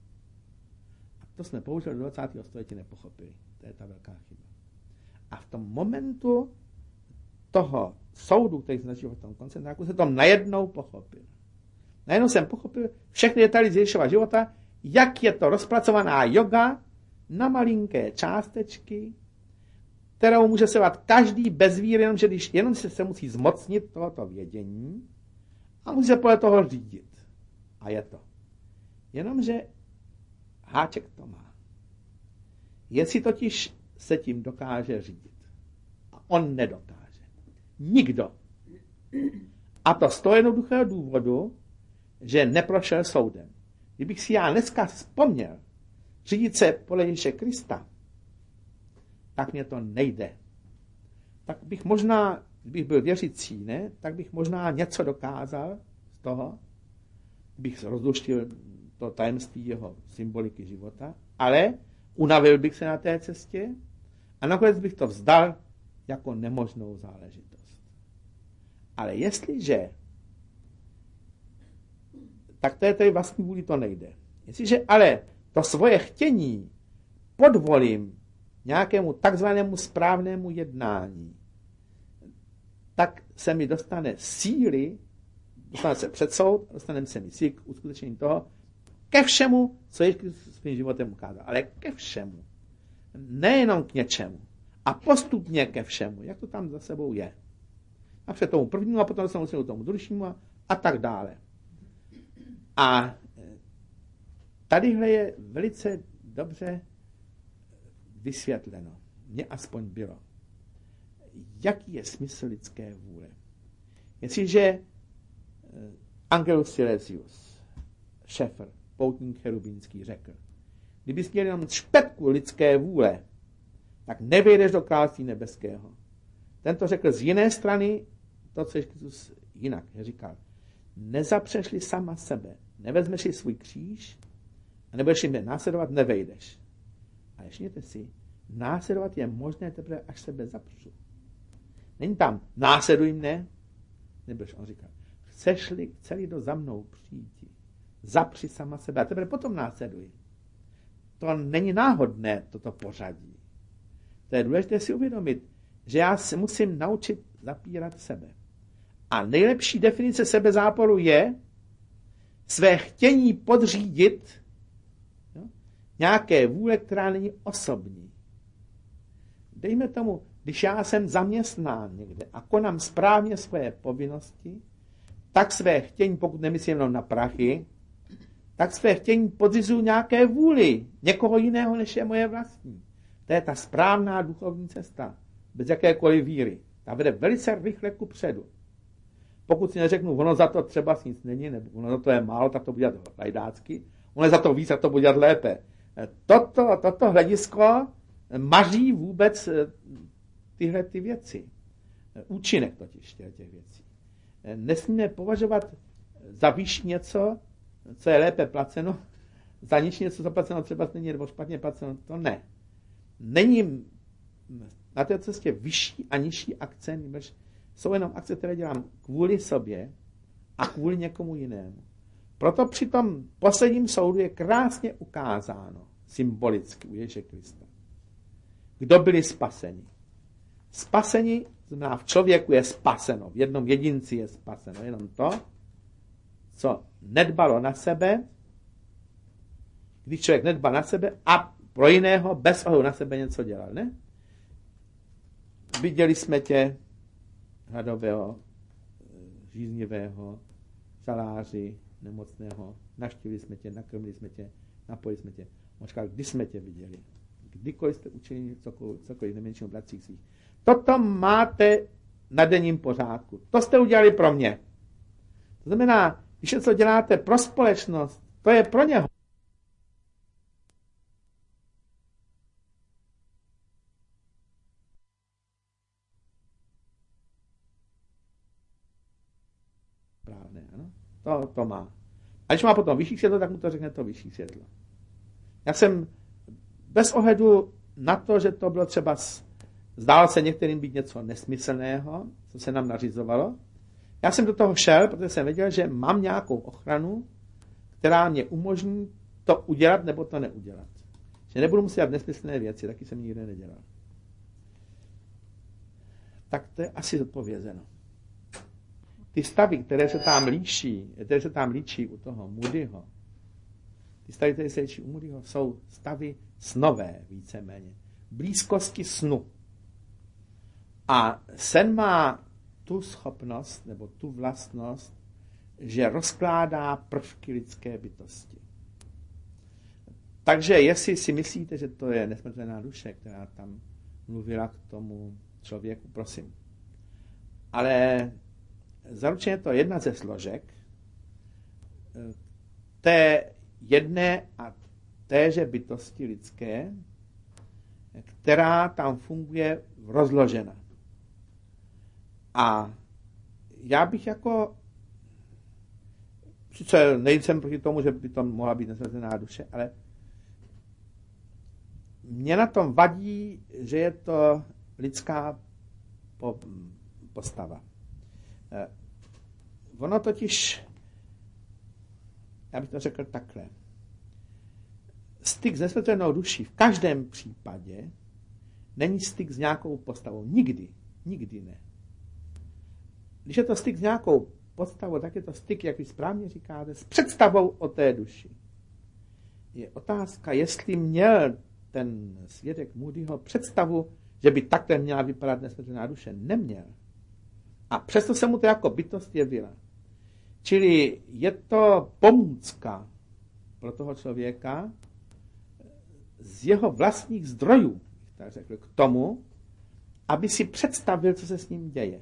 A to jsme použili do dvacátého století nepochopili. To je ta velká chyba. A v tom momentu toho soudu, který jsem začal v tom koncentráku, se to najednou pochopil. Najednou jsem pochopil všechny detaily z Ježíšova života, jak je to rozpracovaná yoga na malinké částečky, kterou může sovat každý bez víry, jenomže když jenom se, se musí zmocnit tohoto vědění a musí se podle toho řídit. A je to. Jenomže háček to má. Jestli totiž se tím dokáže řídit. A on nedokáže. Nikdo. A to z toho jednoduchého důvodu, že neprošel soudem. Kdybych si já dneska vzpomněl řídit se podle Ježíše Krista, tak mě to nejde. Tak bych možná, kdybych byl věřící, ne, tak bych možná něco dokázal z toho, bych rozluštil to tajemství jeho symboliky života, ale unavil bych se na té cestě a nakonec bych to vzdal jako nemožnou záležitost. Ale jestliže, tak to je tady vlastní vůli, to nejde. Jestliže ale to svoje chtění podvolím nějakému takzvanému správnému jednání, tak se mi dostane síly, dostane se před soud, dostane se mi síly k uskutečnění toho, ke všemu, co Ježíš svým životem ukázal, ale ke všemu. Nejenom k něčemu. A postupně ke všemu, jak to tam za sebou je. A před tomu prvnímu a potom se musím tomu druhému a, a tak dále. A tadyhle je velice dobře vysvětleno, mně aspoň bylo, jaký je smysl lidské vůle. Jestliže Angelus Silesius, Šefr, poutník cherubínský, řekl, kdybys měl jenom špetku lidské vůle, tak nevejdeš do království nebeského. Tento řekl z jiné strany to, co Kristus jinak říkal. Nezapřeš-li sama sebe, nevezmeš-li svůj kříž a nebudeš jim následovat, nevejdeš. A všimněte si, následovat je možné teprve, až sebe zapřu. Není tam, následuj mne, nebudeš, on říkal, chceš-li, chceli do za mnou přijít, zapři sama sebe a teprve potom následuj. To není náhodné, toto pořadí. To je důležité si uvědomit, že já se musím naučit zapírat sebe. A nejlepší definice sebezáporu je své chtění podřídit jo, nějaké vůle, která není osobní. Dejme tomu, když já jsem zaměstnán někde a konám správně svoje povinnosti, tak své chtění, pokud nemyslím jenom na prachy, tak své chtění podřizuju nějaké vůli někoho jiného, než je moje vlastní. To je ta správná duchovní cesta, bez jakékoliv víry. Ta vede velice rychle ku předu. pokud si neřeknu, ono za to třeba nic není, nebo ono za to je málo, tak to bude dělat lajdácky, ono je za to víc, tak to bude dělat lépe. Toto, toto hledisko maří vůbec tyhle ty věci. Účinek totiž těch věcí. Nesmíme považovat za výš něco, co je lépe placeno, za niž něco zaplaceno třeba není, nebo špatně placeno, to ne. Není na té cestě vyšší a nižší akce, než jsou jenom akce, které dělám kvůli sobě a kvůli někomu jinému. Proto při tom posledním soudu je krásně ukázáno, symbolicky u Ježíše Krista, kdo byli spaseni. Spaseni znamená, v člověku je spaseno, v jednom jedinci je spaseno, jenom to, co nedbalo na sebe, když člověk nedbá na sebe a pro jiného bez ohledu na sebe něco dělal, ne? Viděli jsme tě hladového, žíznivého, žaláři, nemocného, navštívili jsme tě, nakrmili jsme tě, napojili jsme tě. On říkal, kdy jsme tě viděli? Kdykoliv jste učili cokoliv, cokoliv nemenšího bratřích svých. Toto máte na denním pořádku. To jste udělali pro mě. To znamená, když něco děláte pro společnost, to je pro něho. Správné, ano? To, to má. A když má potom vyšší světlo, tak mu to řekne to vyšší světlo. Já jsem bez ohledu na to, že to bylo třeba, zdálo se některým být něco nesmyslného, co se nám nařizovalo. Já jsem do toho šel, protože jsem věděl, že mám nějakou ochranu, která mě umožní to udělat nebo to neudělat. Že nebudu muset dělat nesmyslné věci, taky jsem nikdy nedělal. Tak to je asi zodpovězeno. Ty stavy, které se tam líčí, které se tam líčí u toho Moodyho, ty stavy, které se líčí u Moodyho, jsou stavy snové víceméně. Blízkosti snu. A sen má tu schopnost, nebo tu vlastnost, že rozkládá prvky lidské bytosti. Takže jestli si myslíte, že to je nesmrtelná duše, která tam mluvila k tomu člověku, prosím. Ale zaručeně to je jedna ze složek té jedné a téže bytosti lidské, která tam funguje rozložena. A já bych jako, sice nejsem proti tomu, že by to mohla být nesmrtelná duše, ale mě na tom vadí, že je to lidská postava. Ono totiž, já bych to řekl takhle, styk s nesmrtelnou duší v každém případě není styk s nějakou postavou. Nikdy. Nikdy ne. Když je to styk s nějakou postavou, tak je to styk, jak vy správně říkáte, s představou o té duši. Je otázka, jestli měl ten svědek Moodyho představu, že by takhle měla vypadat nesmrtelná duše. Neměl. A přesto se mu to jako bytost jevila. Čili je to pomůcka pro toho člověka z jeho vlastních zdrojů, tak řekl, k tomu, aby si představil, co se s ním děje.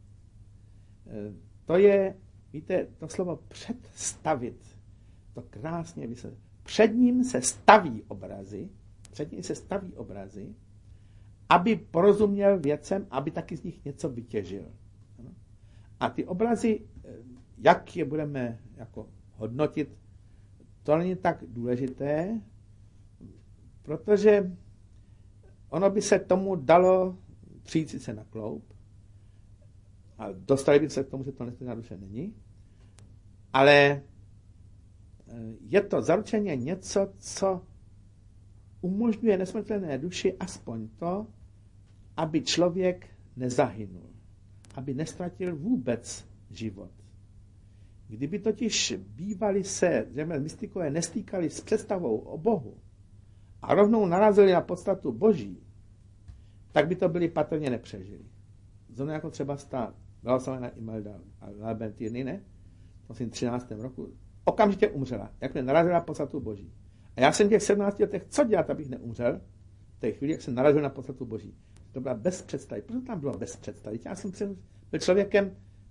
To je, víte, to slovo představit, to krásně vysvětlí. Před ním se staví obrazy, před ním se staví obrazy, aby porozuměl věcem, aby taky z nich něco vytěžil. A ty obrazy, jak je budeme jako hodnotit, to není tak důležité, protože ono by se tomu dalo přijít se na kloup a dostali by se k tomu, že to nesmrtelná duše není, ale je to zaručeně něco, co umožňuje nesmrtelné duši aspoň to, aby člověk nezahynul, aby nestratil vůbec život. Kdyby totiž bývali se, že mystikové nestýkali s představou o Bohu a rovnou narazili na podstatu Boží, tak by to byli patrně nepřežili. Zrovna jako třeba ta blahoslavená Imelda Albertini, ne? V osm třináctém roku okamžitě umřela, jak mě narazila na podstatu Boží. A já jsem v těch sedmnácti letech, co dělat, abych neumřel? V té chvíli, jak jsem narazil na podstatu Boží. To byla bez představy. Proč tam bylo bez představy? Já jsem byl člověkem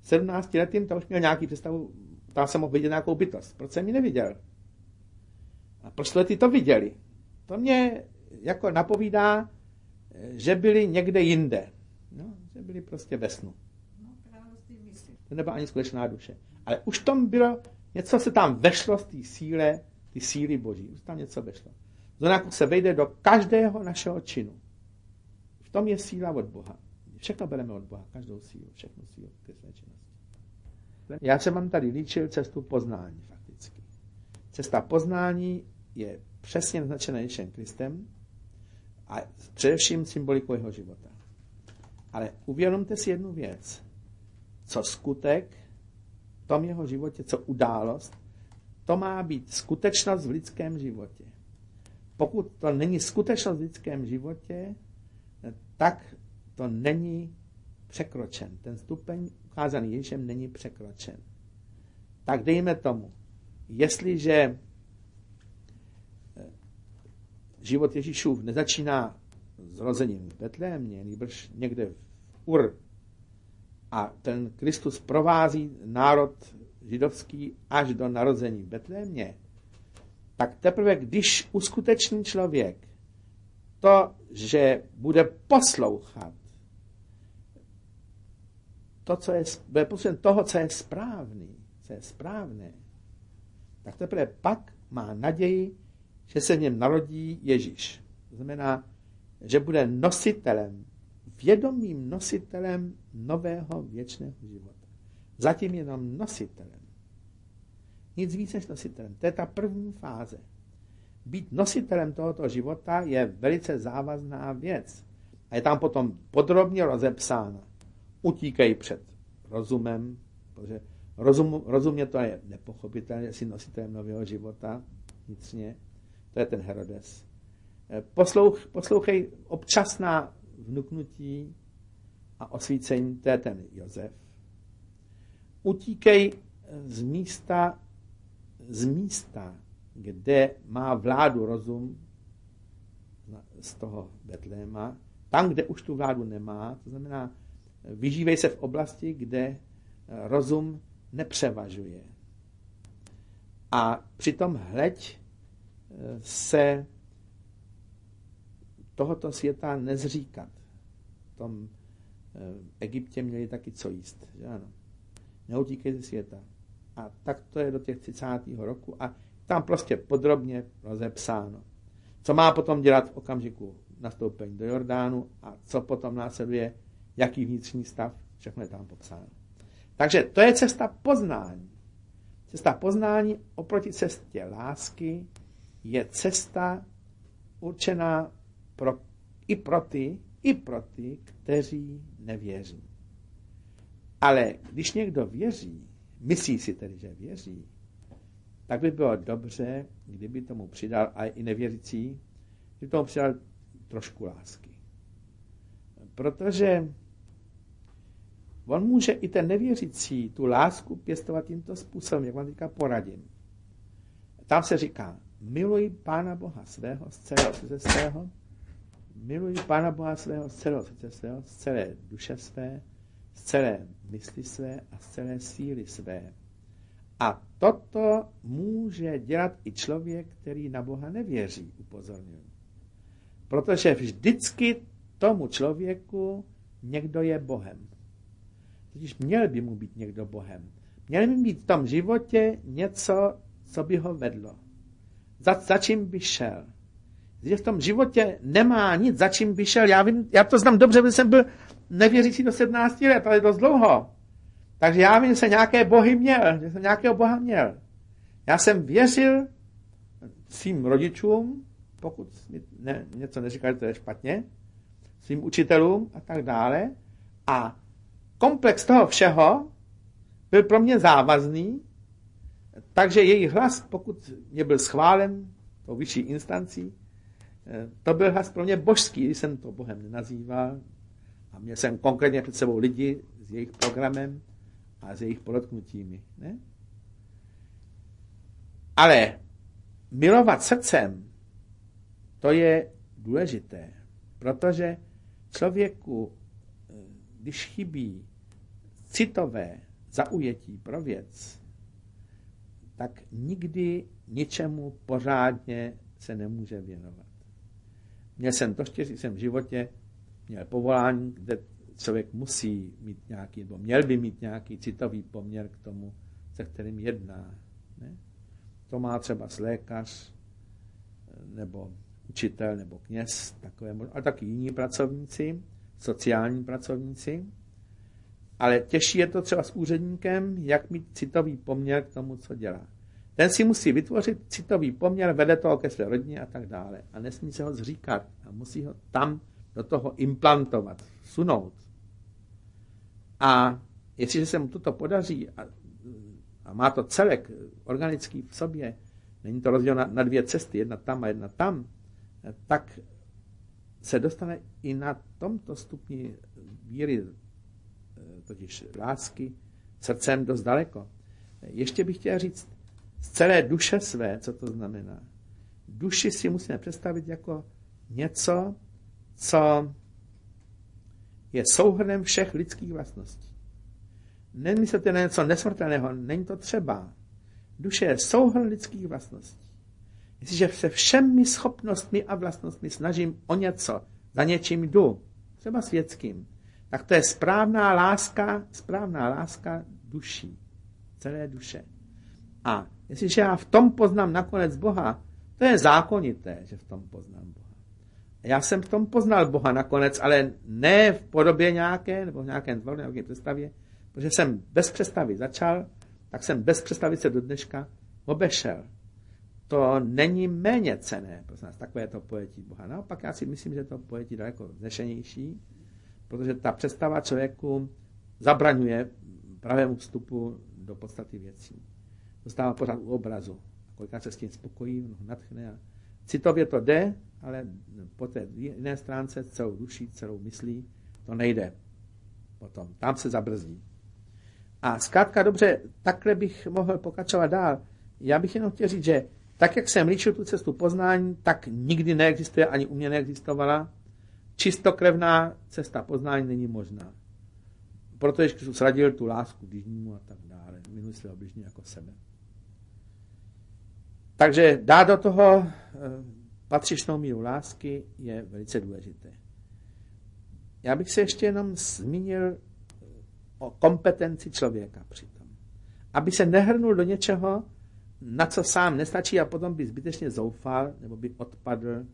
sedmnáctiletým to už měl nějaký představu, tam jsem mohl vidět nějakou bytost. Proč jsem ji neviděl? A proč jste ty to viděli? To mě jako napovídá, že byli někde jinde. No, že byli prostě ve snu. To nebyla ani skutečná duše. Ale už tam bylo, něco se tam vešlo z té síle, ty síly Boží. Už tam něco vešlo. Znamená, se vejde do každého našeho činu. V tom je síla od Boha. Všechno bereme od Boha, každou sílu, všechno sílu ke své činnosti. Já jsem vám tady líčil cestu poznání fakticky. Cesta poznání je přesně naznačena Ježíšem Kristem a především symbolikou jeho života. Ale uvědomte si jednu věc. Co skutek v tom jeho životě, co událost, to má být skutečnost v lidském životě. Pokud to není skutečnost v lidském životě, tak to není překročen. Ten stupeň ukázaný Ježíšem není překročen. Tak dejme tomu, jestliže život Ježíšův nezačíná zrozením v Betlémě, nýbrž někde v Ur, a ten Kristus provází národ židovský až do narození v Betlémě, tak teprve, když uskuteční člověk to, že bude poslouchat to, co je, bude poslouchat toho, co je správný, co je správné, tak teprve pak má naději, že se v něm narodí Ježíš. To znamená, že bude nositelem, vědomým nositelem nového věčného života. Zatím jenom nositelem. Nic víc než nositelem. To je ta první fáze. Být nositelem tohoto života je velice závazná věc. A je tam potom podrobně rozepsána. Utíkej před rozumem, protože rozum, rozumně to je nepochopitelné, jsi nositelem nového života vnitřně. To je ten Herodes. Poslouch, poslouchej občasná vnuknutí a osvícení, to je ten Josef. Utíkej z místa, z místa, kde má vládu rozum, z toho Betléma, tam, kde už tu vládu nemá, to znamená, vyžívej se v oblasti, kde rozum nepřevažuje. A přitom hleď se tohoto světa nezříkat. V tom Egyptě měli taky co jíst, že ano. Neutíkej ze světa. A tak to je do těch třicátého roku a tam prostě podrobně rozepsáno. Co má potom dělat v okamžiku nastoupení do Jordánu a co potom následuje, jaký vnitřní stav, všechno je tam popsáno. Takže to je cesta poznání. Cesta poznání oproti cestě lásky je cesta určená pro, i pro ty, i pro ty, kteří nevěří. Ale když někdo věří, myslí si tedy, že věří, tak by bylo dobře, kdyby tomu přidal, a i nevěřící, kdyby tomu přidal trošku lásky. Protože on může i ten nevěřící tu lásku pěstovat tímto způsobem, jak vám teďka poradím. Tam se říká, miluj Pána Boha svého z celého srdce svého, miluj Pána Boha svého z celého srdce svého, z celé duše své, z celé mysli své a z celé síly své. A toto může dělat i člověk, který na Boha nevěří, upozorňuji. Protože vždycky tomu člověku někdo je Bohem. Totiž měl by mu být někdo Bohem. Měl by být v tom životě něco, co by ho vedlo. Za, za čím by šel. Když v tom životě nemá nic, za čím by šel. Já, vím, já to znám dobře, protože jsem byl nevěřící do sedmnácti let, ale dost dlouho. Takže já vím, že jsem nějaké bohy měl, že jsem nějakého Boha měl. Já jsem věřil svým rodičům, pokud mi ne, něco neříkali, to je špatně, svým učitelům a tak dále. A komplex toho všeho byl pro mě závazný, takže jejich hlas, pokud mě byl schválen tou vyšší instancí, to byl hlas pro mě božský, když jsem to Bohem nenazýval. A měl jsem konkrétně před sebou lidi s jejich programem a s jejich podotknutími. Ne? Ale milovat srdcem, to je důležité, protože člověku, když chybí citové zaujetí pro věc, tak nikdy ničemu pořádně se nemůže věnovat. Měl jsem to štěstí, jsem v životě měl povolání, kde člověk musí mít nějaký, nebo měl by mít nějaký citový poměr k tomu, se kterým jedná. Ne? To má třeba lékař, nebo učitel, nebo kněz, takové, ale taky jiní pracovníci, sociální pracovníci. Ale těžší je to třeba s úředníkem, jak mít citový poměr k tomu, co dělá. Ten si musí vytvořit citový poměr, vede toho ke své rodině a tak dále. A nesmí se ho zříkat. A musí ho tam do toho implantovat, sunout. A jestliže se mu toto podaří a, a má to celek organický v sobě, není to rozděleno na, na dvě cesty, jedna tam a jedna tam, tak se dostane i na tomto stupni víry, totiž lásky, srdcem dost daleko. Ještě bych chtěl říct, z celé duše své, co to znamená. Duši si musíme představit jako něco, co je souhrnem všech lidských vlastností. Nemyslete na něco nesmrtelného, není to třeba. Duše je souhrn lidských vlastností. Jestliže se všemi schopnostmi a vlastnostmi snažím o něco, za něčím jdu, třeba světským, tak to je správná láska, správná láska duší, celé duše. A jestliže já v tom poznám nakonec Boha, to je zákonité, že v tom poznám Boha. Já jsem v tom poznal Boha nakonec, ale ne v podobě nějaké, nebo v nějakém tvaru, nějaké představě, protože jsem bez představy začal, tak jsem bez představy se do dneška obešel. To není méně cenné, prosím nás, takové to pojetí Boha. Naopak já si myslím, že to pojetí daleko vznešenější, protože ta představa člověku zabraňuje pravému vstupu do podstaty věcí. Dostává pořád u obrazu. Kolikrát se s tím spokojí, nadchne. A citově to jde, ale po té jiné stránce celou duší, celou myslí, to nejde. Potom tam se zabrzdí. A zkrátka dobře, takhle bych mohl pokračovat dál. Já bych jenom chtěl říct, že tak, jak jsem líčil tu cestu poznání, tak nikdy neexistuje, ani u mě neexistovala. Čistokrevná cesta poznání není možná. Protože Kristus radil tu lásku bližnímu a tak dále. Miluj svého bližního jako sebe. Takže dát do toho patřičnou míru lásky je velice důležité. Já bych se ještě jenom zmínil o kompetenci člověka přitom. Aby se nehrnul do něčeho, na co sám nestačí a potom by zbytečně zoufal nebo by odpadl.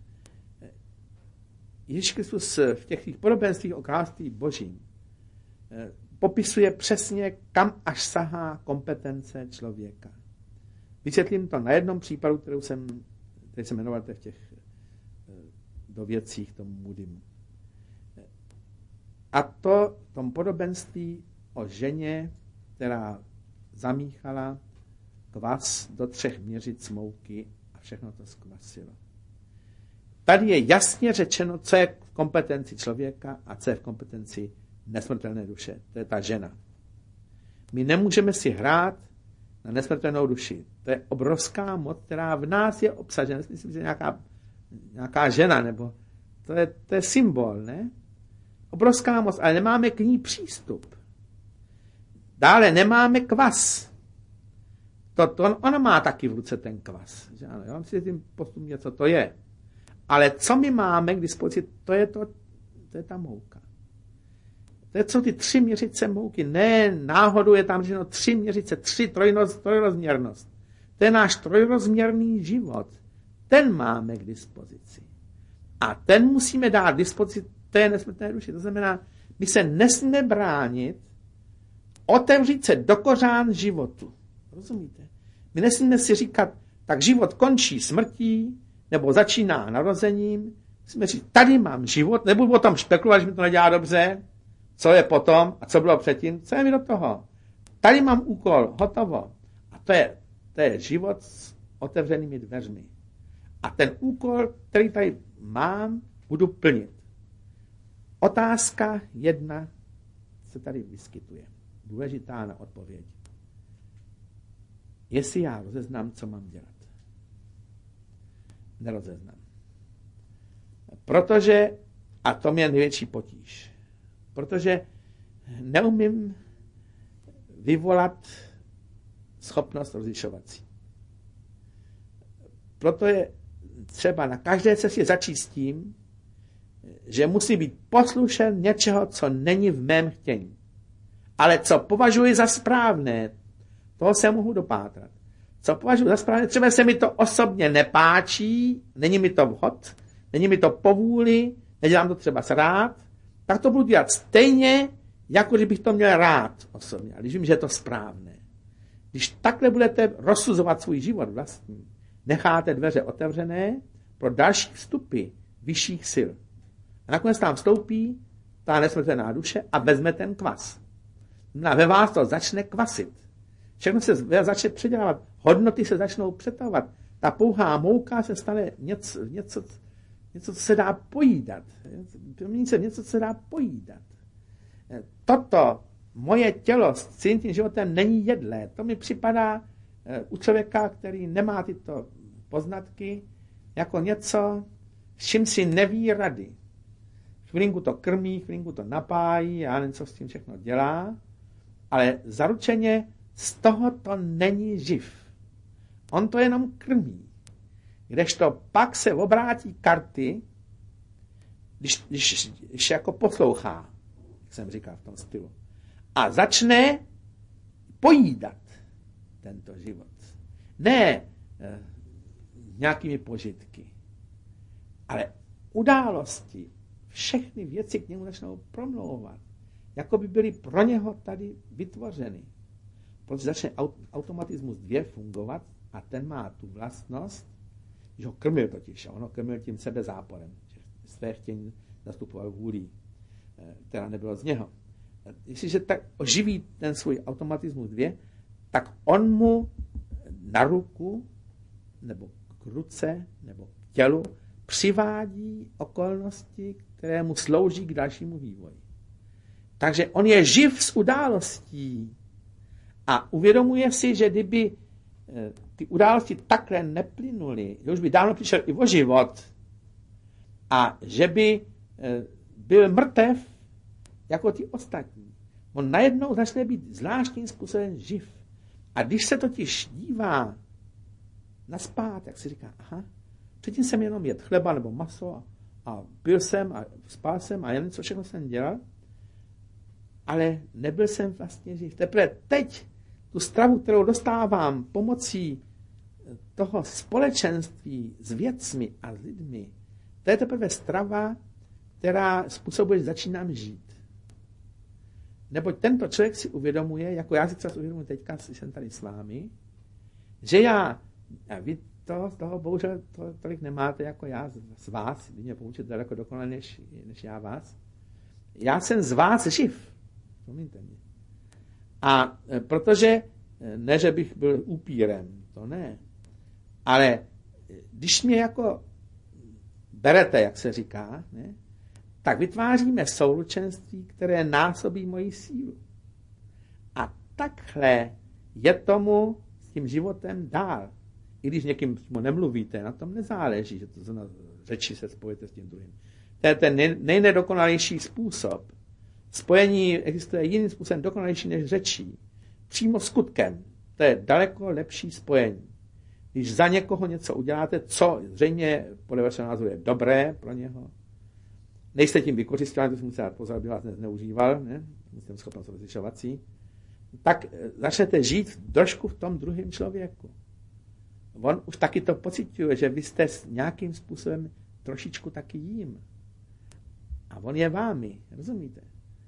Ježíš Kristus v těch podobenstvích o království božím popisuje přesně, kam až sahá kompetence člověka. Vysvětlím to na jednom případu, kterou jsem, který jsem jmenoval v těch dovědcích tomu Moodymu. A to v tom podobenství o ženě, která zamíchala kvas do třech měřic mouky a všechno to zkvasilo. Tady je jasně řečeno, co je v kompetenci člověka a co je v kompetenci nesmrtelné duše. To je ta žena. My nemůžeme si hrát na nesmrtelnou duši. To je obrovská moc, která v nás je obsažena. Myslím, že nějaká, nějaká žena, nebo to je, to je symbol, ne? Obrovská moc, ale nemáme k ní přístup. Dále nemáme kvas. To, to, ona má taky v ruce ten kvas. Že ano, já vám si tím postupně, co to je. Ale co my máme k dispozici, to je, to, to je ta mouka. To jsou ty tři měřice mouky. Ne, náhodou je tam řečeno tři měřice, tři trojnoz, trojrozměrnost. To je náš trojrozměrný život. Ten máme k dispozici. A ten musíme dát k dispozici té nesmrtelné duši. To znamená, my se nesmíme bránit otevřít se do kořán životu. Rozumíte? My nesmíme si říkat, tak život končí smrtí, nebo začíná narozením. Musíme říct, tady mám život, nebudu o tom špekulovat, že mi to nedělá dobře, co je potom a co bylo předtím, co je mi do toho. Tady mám úkol, hotovo. A to je, to je život s otevřenými dveřmi. A ten úkol, který tady mám, budu plnit. Otázka jedna se tady vyskytuje. Důležitá na odpověď. Jestli já rozeznám, co mám dělat. Nerozeznám. Protože, a to mě je největší potíž, protože neumím vyvolat schopnost rozlišovací. Proto je třeba na každé cestě začít s tím, že musí být poslušen něčeho, co není v mém chtění. Ale co považuji za správné, toho se mohu dopátrat. Co považuji za správné, třeba se mi to osobně nepáčí, není mi to vhod, není mi to povůli, nedělám to třeba rád, tak to budu dělat stejně, jako kdybych to měl rád osobně. A když vím, že je to správné. Když takhle budete rozsuzovat svůj život vlastní, necháte dveře otevřené pro další vstupy vyšších sil. A nakonec tam vstoupí ta nesmrtelná duše a vezme ten kvas. A ve vás to začne kvasit. Všechno se začne předělávat. Hodnoty se začnou přetahovat. Ta pouhá mouka se stane něco, něco, něco co se dá pojídat. Promění se něco, co se dá pojídat. Toto moje tělo s celým tím životem není jedlé. To mi připadá u člověka, který nemá tyto poznatky, jako něco, s čím si neví rady. Chvilinku to krmí, chvilinku to napájí, já nevím, co s tím všechno dělá, ale zaručeně z toho to není živ. On to jenom krmí. Kdežto pak se obrátí karty, když, když, když jako poslouchá, jak jsem říkal v tom stylu, a začne pojídat tento život. Ne eh, nějakými požitky, ale události, všechny věci k němu začnou promlouvat, jako by byly pro něho tady vytvořeny. Protože začne automatismus dvě fungovat a ten má tu vlastnost, že ho krmil totiž, a on ho krmil tím sebezáporem, že své chtění zastupoval vůlí, která nebylo z něho. Jestliže tak oživí ten svůj automatismus dvě, tak on mu na ruku, nebo k ruce, nebo k tělu přivádí okolnosti, které mu slouží k dalšímu vývoji. Takže on je živ s událostí a uvědomuje si, že kdyby ty události takhle neplynuly, že už by dávno přišel i o život a že by byl mrtev jako ty ostatní. On najednou začne být zvláštním způsobem živ. A když se totiž dívá naspát, jak si říká, aha, předtím jsem jenom jedl chleba nebo maso a, a byl jsem a spal jsem a jen co všechno jsem dělal, ale nebyl jsem vlastně živ. Teprve teď tu stravu, kterou dostávám pomocí toho společenství s věcmi a s lidmi, to je teprve strava, která způsobuje, že začínám žít. Neboť tento člověk si uvědomuje, jako já si třeba uvědomuji teďka, když jsem tady s vámi, že já, a vy to, z toho bohužel to, tolik nemáte jako já z vás, vy mě poučíte daleko dokonale než, než já vás. Já jsem z vás živ. Vzpomíňte mě. A protože, ne, že bych byl upírem, to ne, ale když mě jako berete, jak se říká, ne, tak vytváříme souručenství, které násobí moji sílu. A takhle je tomu s tím životem dál. I když někým nemluvíte, na tom nezáleží, že to zna řeči se spojíte s tím druhým. To je ten nejnedokonalejší způsob. Spojení existuje jiným způsobem dokonalejší než řečí. Přímo skutkem. To je daleko lepší spojení. Když za někoho něco uděláte, co zřejmě podle vašeho názoru je dobré pro něho, nejste tím vykořisťován, to si musíte dát pozor, aby vás nezneužíval, ne? Musíte schopnost rozlišovací, tak začnete žít trošku v tom druhém člověku. On už taky to pociťuje, že vy jste s nějakým způsobem trošičku taky jím. A on je vámi, rozumíte?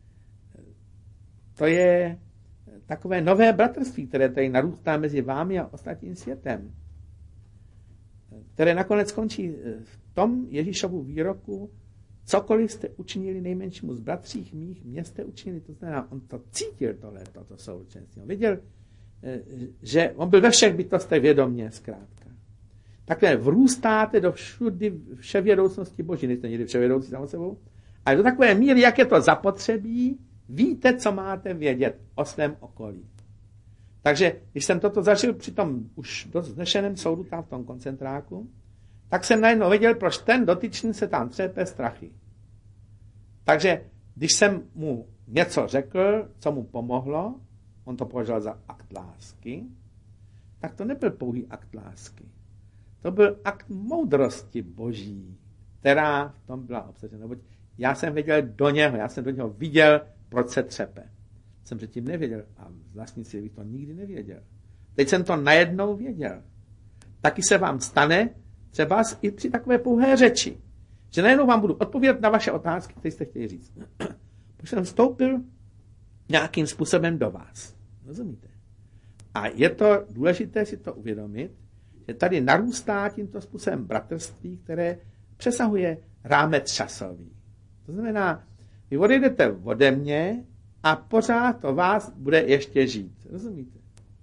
To je takové nové bratrství, které tady narůstá mezi vámi a ostatním světem, které nakonec skončí v tom Ježíšovu výroku, cokoliv jste učinili nejmenšímu z bratřích mých, mě jste učinili, to znamená, on to cítil tohle, toto souručenství. On viděl, že on byl ve všech bytostech vědomě, zkrátka. Takhle vrůstáte do všudy vševědoucnosti Boží, nejste někdy vševědoucí samo sebou, ale do takové míry, jak je to zapotřebí, víte, co máte vědět o svém okolí. Takže, když jsem toto zažil při tom už dost vznešeném soudu tam v tom koncentráku, tak jsem najednou věděl, proč ten dotyčný se tam třepe strachy. Takže, když jsem mu něco řekl, co mu pomohlo, on to považoval za akt lásky, tak to nebyl pouhý akt lásky. To byl akt moudrosti boží, která v tom byla obsažena. Já jsem věděl do něho, já jsem do něho viděl, proč se třepe. Jsem předtím nevěděl a vlastně si bych to nikdy nevěděl. Teď jsem to najednou věděl. Taky se vám stane třeba i při takové pouhé řeči, že najednou vám budu odpovědět na vaše otázky, které jste chtěli říct. Protože jsem vstoupil nějakým způsobem do vás. Rozumíte? A je to důležité si to uvědomit, že tady narůstá tímto způsobem bratrství, které přesahuje rámec časový. To znamená, vy odejdete ode mě a pořád to vás bude ještě žít. Rozumíte?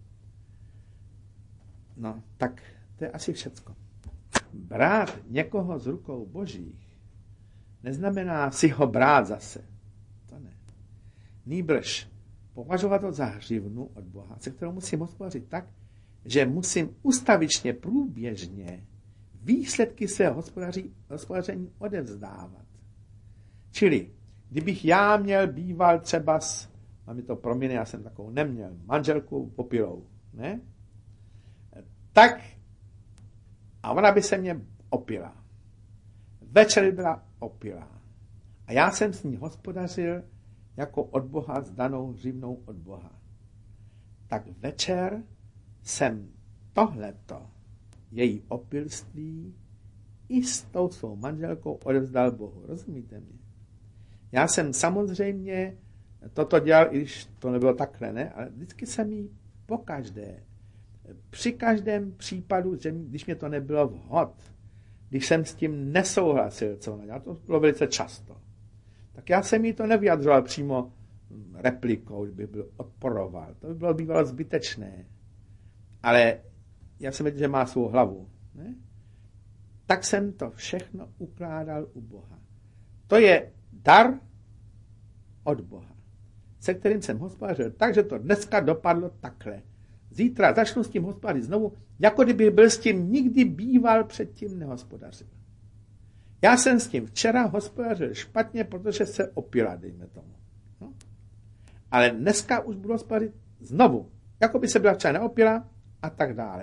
No, tak to je asi všecko. Brát někoho z rukou božích neznamená si ho brát zase. To ne. Nýbrž považovat to za hřivnu od Boha, se kterou musím hospodařit tak, že musím ustavičně, průběžně výsledky svého hospodaření odevzdávat. Čili, kdybych já měl býval třeba s, a mi to promine, já jsem takovou neměl, manželku popilou, ne? Tak, a ona by se mě opila. Večer by byla opilá. A já jsem s ní hospodařil jako od Boha s danou hřivnou od Boha. Tak večer jsem tohleto, její opilství, i s tou svou manželkou odevzdal Bohu. Rozumíte mě? Já jsem samozřejmě toto dělal, i když to nebylo takhle, ne? Ale vždycky jsem jí pokaždé, při každém případu, že když mě to nebylo vhod, když jsem s tím nesouhlasil, co ona dělala, to bylo velice často, tak já jsem jí to nevyjadřoval přímo replikou, kdybych byl odporoval. To by bylo bývalo zbytečné. Ale já jsem věděl, že má svou hlavu. Ne? Tak jsem to všechno ukládal u Boha. To je dar od Boha, se kterým jsem hospodařil. Takže to dneska dopadlo takhle. Zítra začnu s tím hospodařit znovu, jako kdyby byl s tím nikdy býval předtím nehospodařil. Já jsem s tím včera hospodařil špatně, protože se opila, dejme tomu. No? Ale dneska už budu hospodařit znovu, jako by se byla včera neopila a tak dále.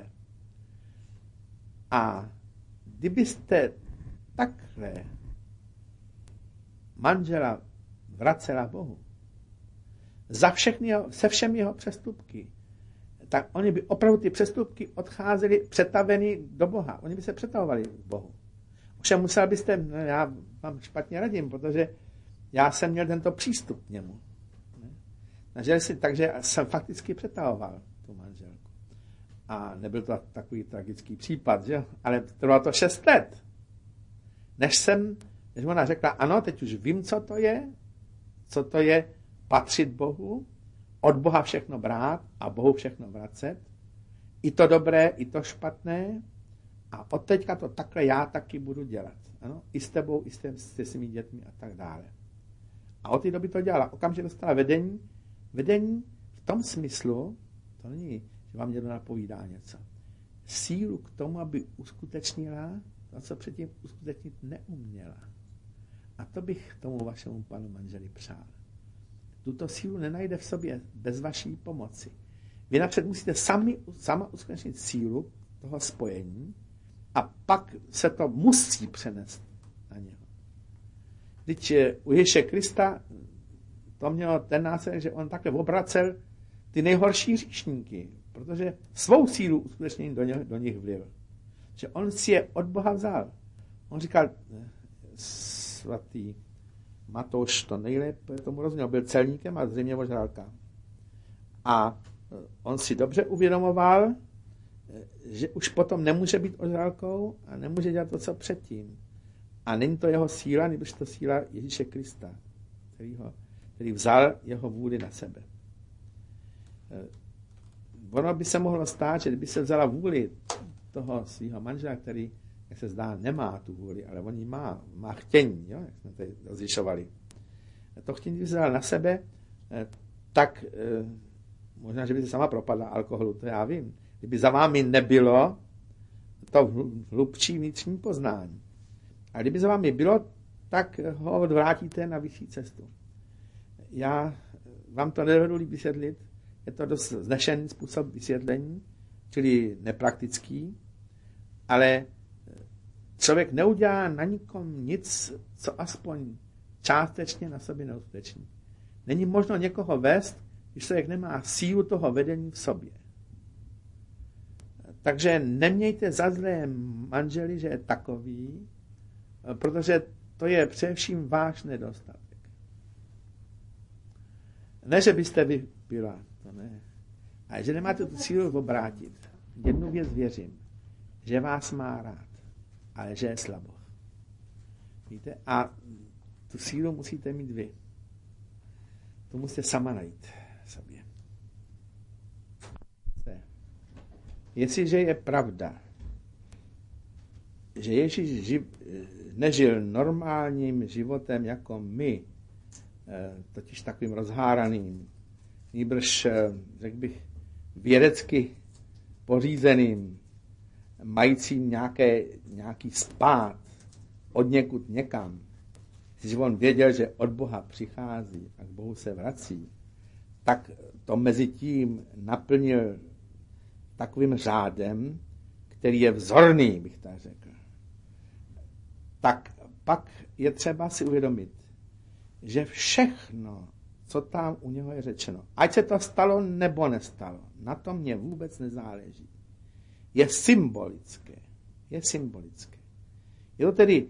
A kdybyste takhle manžela vracela Bohu za všechny jeho, se všemi jeho přestupky, tak oni by opravdu ty přestupky odcházely přetaveny do Boha. Oni by se přetavovali k Bohu. Ovšem musel byste, no já vám špatně radím, protože já jsem měl tento přístup k němu. Ne? Si, takže jsem fakticky přetahoval tu manželku. A nebyl to takový tragický případ, že? Ale trvalo to šest let. Než jsem, než ona řekla, ano, teď už vím, co to je, co to je patřit Bohu, od Boha všechno brát a Bohu všechno vracet, i to dobré, i to špatné, a od teďka to takhle já taky budu dělat. Ano? I s tebou, i s, se svými dětmi a tak dále. A od té doby to dělala. Okamžitě dostala vedení. Vedení v tom smyslu, to není, že vám někdo napovídá něco. Sílu k tomu, aby uskutečnila to, co předtím uskutečnit neuměla. A to bych tomu vašemu panu manželi přál. Tuto sílu nenajde v sobě bez vaší pomoci. Vy napřed musíte sami, sama uskutečnit sílu toho spojení a pak se to musí přenést na něho. Když u Ježíše Krista to mělo ten následek, že on takhle obracel ty nejhorší hříšníky, protože svou sílu uskutečnění do, ně, do nich vlil. Že on si je od Boha vzal. On říkal, svatý Matouš to nejlépe tomu rozuměl, byl celníkem a zřejmě ožralka. A on si dobře uvědomoval, že už potom nemůže být ožralkou a nemůže dělat to, co předtím. A není to jeho síla, nebož to síla Ježíše Krista, který, ho, který vzal jeho vůli na sebe. Ono by se mohlo stát, že kdyby se vzala vůli toho svého manžela, který, jak se zdá, nemá tu vůli, ale on ji má, má chtění, jo, jak jsme tady rozlišovali. To chtění, kdyby se vzala na sebe, tak možná, že by se sama propadla alkoholu, to já vím. Kdyby za vámi nebylo to hlubší vnitřní poznání. A kdyby za vámi bylo, tak ho odvrátíte na vyšší cestu. Já vám to nedovedu vysvětlit, je to dost znešený způsob vysvětlení, čili nepraktický, ale člověk neudělá na nikom nic, co aspoň částečně na sobě neuskuteční. Není možno někoho vést, když člověk nemá sílu toho vedení v sobě. Takže nemějte za zlé manželi, že je takový, protože to je především váš nedostatek. Ne, že byste vypila, to ne. Ale že nemáte tu sílu obrátit. Jednu věc věřím, že vás má rád, ale že je slaboch. Víte? A tu sílu musíte mít vy. To musíte sama najít sobě. Jestliže je pravda, že Ježíš živ, nežil normálním životem jako my, totiž takovým rozháraným, nýbrž, řekl bych, vědecky pořízeným, majícím nějaké, nějaký spát od někud někam, když on věděl, že od Boha přichází a k Bohu se vrací, tak to mezi tím naplnil takovým řádem, který je vzorný, bych tak řekl. Tak pak je třeba si uvědomit, že všechno, co tam u něho je řečeno, ať se to stalo nebo nestalo, na tom mě vůbec nezáleží. Je symbolické. Je symbolické. Je to tedy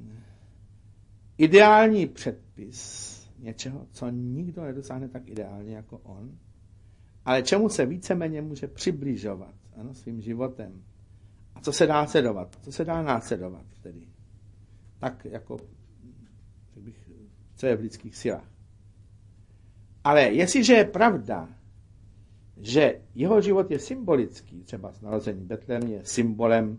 ideální předpis něčeho, co nikdo nedosáhne tak ideálně jako on, ale čemu se víceméně může přibližovat, ano, svým životem. A co se dá sledovat? Co se dá následovat tedy? Tak jako, řekl bych, co je v lidských silách. Ale jestliže je pravda, že jeho život je symbolický, třeba narození Betlém je symbolem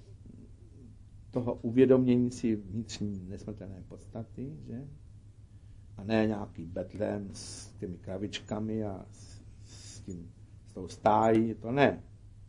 toho uvědomění si vnitřní nesmrtelné podstaty, že? A ne nějaký Betlém s těmi kravičkami a s, s, tím, s tou stájí, to ne.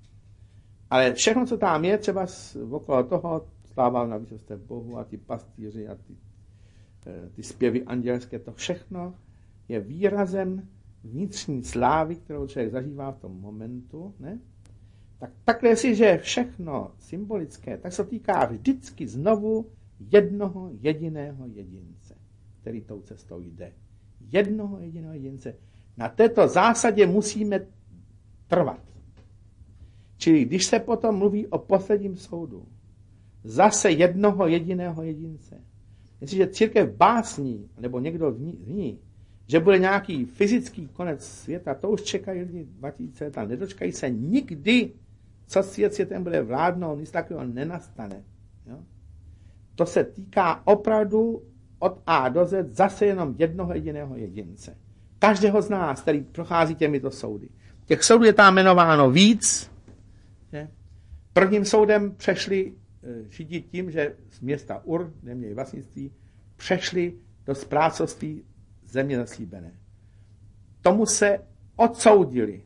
Ale všechno, co tam je, třeba okolo toho slává na výsostev Bohu a ty pastýři a ty, ty zpěvy andělské, to všechno je výrazem vnitřní slávy, kterou člověk zažívá v tom momentu, ne? Tak takhle si, že je všechno symbolické, tak se týká vždycky znovu jednoho jediného jedince, který tou cestou jde. Jednoho jediného jedince. Na této zásadě musíme trvat. Čili když se potom mluví o posledním soudu, zase jednoho jediného jedince. Jestliže církev básní, nebo někdo v ní, v ní že bude nějaký fyzický konec světa, to už čekají lidi dva tisíce let, ale nedočkají se nikdy, co svět světem bude vládnout, nic takového nenastane. Jo? To se týká opravdu od A do Z zase jenom jednoho jediného jedince. Každého z nás, který prochází těmito soudy. Těch soudů je tam jmenováno víc. Že? Prvním soudem přešli Židi tím, že z města Ur, kde měli vlastnictví, přešli do správcovství země zaslíbené. Tomu se odsoudili.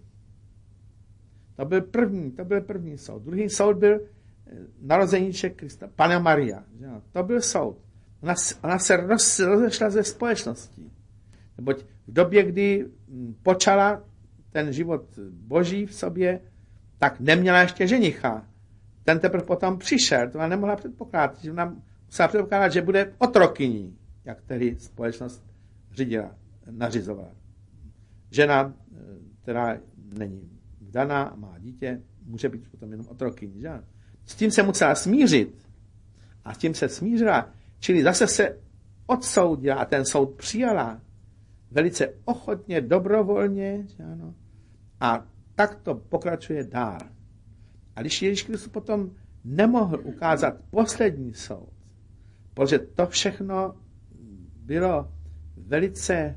To byl první, to byl první soud. Druhý soud byl narozeníček Krista, Panna Maria. To byl soud. Ona, ona se roz, rozešla ze společností. Neboť v době, kdy počala ten život boží v sobě, tak neměla ještě ženicha. Ten teprve potom přišel. To ona nemohla předpokládat. Ona musela předpokládat, že bude otrokyní, jak tedy společnost řídila, nařizovala. Žena, která není vdaná a má dítě, může být potom jenom otrokyní. Že? S tím se musela smířit. A s tím se smířila. Čili zase se odsoudila a ten soud přijala velice ochotně, dobrovolně. Že ano? A tak to pokračuje dál. A když Ježíš Kristus potom nemohl ukázat poslední soud, protože to všechno bylo velice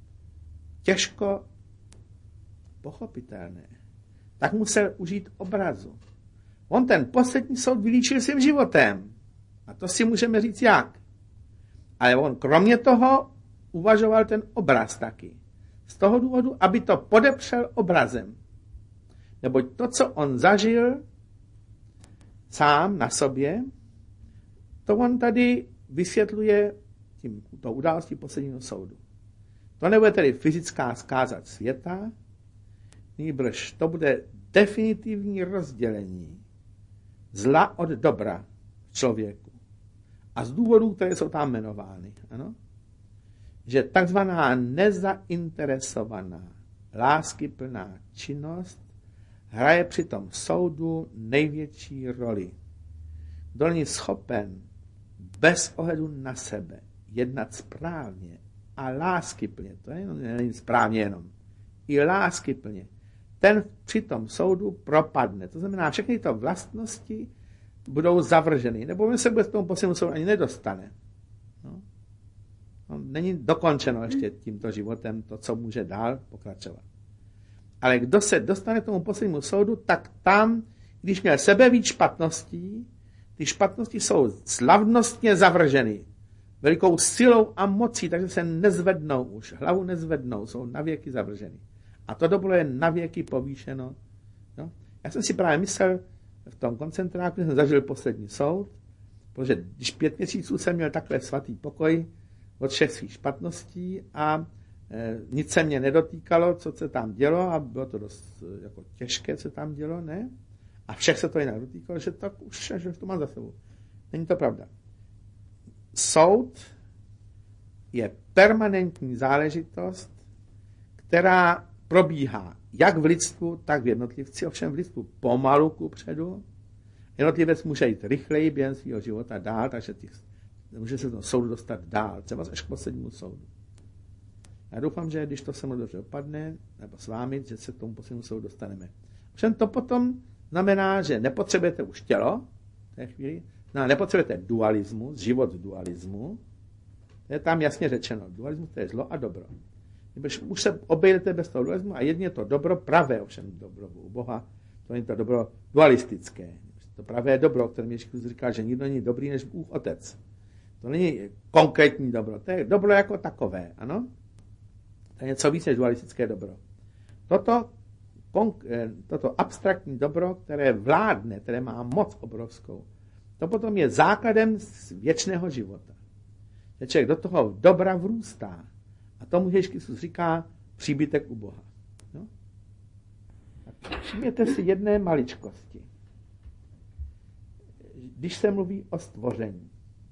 těžko pochopitelné, tak musel užít obrazu. On ten poslední soud vylíčil svým životem. A to si můžeme říct jak. Ale on kromě toho uvažoval ten obraz taky. Z toho důvodu, aby to podepřel obrazem. Neboť to, co on zažil sám na sobě, to on tady vysvětluje tím, to událostí posledního soudu. To nebude tedy fyzická zkáza světa, nýbrž to bude definitivní rozdělení zla od dobra v člověku. A z důvodů, které jsou tam jmenovány, ano? Že takzvaná nezainteresovaná, láskyplná činnost hraje při tom soudu největší roli. Kdo není schopen bez ohledu na sebe jednat správně a láskyplně, to není správně jenom, i láskyplně, ten při tom soudu propadne. To znamená, všechny tyto vlastnosti budou zavrženy, nebo on se bude k tomu poslednímu soudu ani nedostane. No. No, není dokončeno ještě tímto životem to, co může dál pokračovat. Ale kdo se dostane k tomu poslednímu soudu, tak tam, když měl sebevíc špatností, ty špatnosti jsou slavnostně zavrženy velikou silou a mocí, takže se nezvednou už, hlavu nezvednou, jsou navěky zavrženy. A to dobro je navěky povýšeno. No? Já jsem si právě myslel v tom koncentráku, že jsem zažil poslední soud, protože když pět měsíců jsem měl takhle svatý pokoj od všech svých špatností a e, nic se mě nedotýkalo, co se tam dělo, a bylo to dost jako těžké, co tam dělo, ne? A všech se to jinak dotýkalo, že tak už že to mám za sebou. Není to pravda. Soud je permanentní záležitost, která probíhá jak v lidstvu, tak v jednotlivci, ovšem v lidstvu pomalu kupředu. Jednotlivec může jít rychleji během svého života dál, takže těch, může se do soudu dostat dál, třeba až k poslednímu soudu. Já doufám, že když to se mnou dobře dopadne, nebo s vámi, že se k tomu poslednímu soudu dostaneme. Ovšem to potom znamená, že nepotřebujete už tělo, v té chvíli, no, nepotřebujete dualismus, život v dualismu, to je tam jasně řečeno, dualismus to je zlo a dobro. Už se obejdete bez toho dualismu a jedině to dobro, pravé ovšem dobro u Boha, to není to dobro dualistické. To pravé dobro, o kterém Ježíš říká, že nikdo není dobrý než Bůh Otec. To není konkrétní dobro, to je dobro jako takové, ano? To je něco víc než dualistické dobro. Toto, toto abstraktní dobro, které vládne, které má moc obrovskou, to potom je základem věčného života. Že člověk do toho dobra vrůstá. A tomu Ježíš říká příbytek u Boha. No? Všimněte si jedné maličkosti. Když se mluví o stvoření,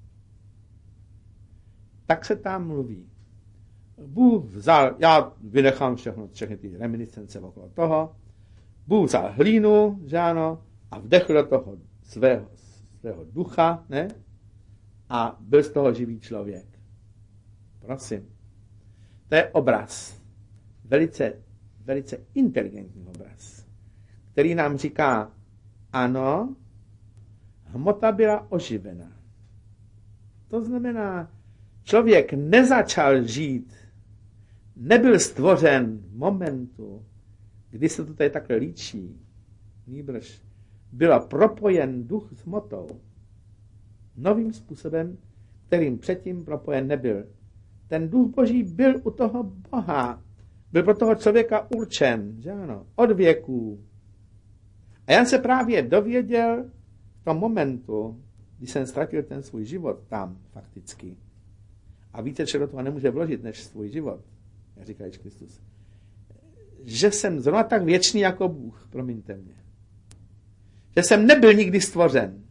tak se tam mluví. Bůh vzal, já vynechám všechno, všechny ty reminiscence okolo toho, Bůh vzal hlínu, že ano, a vdechl do toho svého, svého ducha, ne? A byl z toho živý člověk. Prosím. To je obraz, velice, velice inteligentní obraz, který nám říká, ano, hmota byla oživena. To znamená, člověk nezačal žít, nebyl stvořen v momentu, kdy se to tady takhle líčí, nýbrž byl propojen duch s hmotou novým způsobem, kterým předtím propojen nebyl. Ten duch Boží byl u toho Boha, byl pro toho člověka určen, že ano, od věků. A já se právě dověděl v tom momentu, kdy jsem ztratil ten svůj život tam fakticky. A více čeho do toho nemůže vložit než svůj život, jak říká Ježíš Kristus. Že jsem zrovna tak věčný jako Bůh, promiňte mě. Že jsem nebyl nikdy stvořen.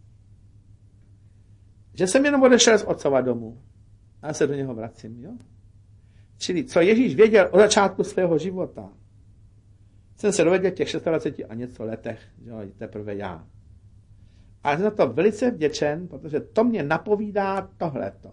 Že jsem jenom odešel z otcova domu. A já se do něho vracím, jo? Čili, co Ježíš věděl od začátku svého života, jsem se dověděl těch dvacet šest a něco letech, jo, teprve já. A jsem za to velice vděčen, protože to mě napovídá tohleto.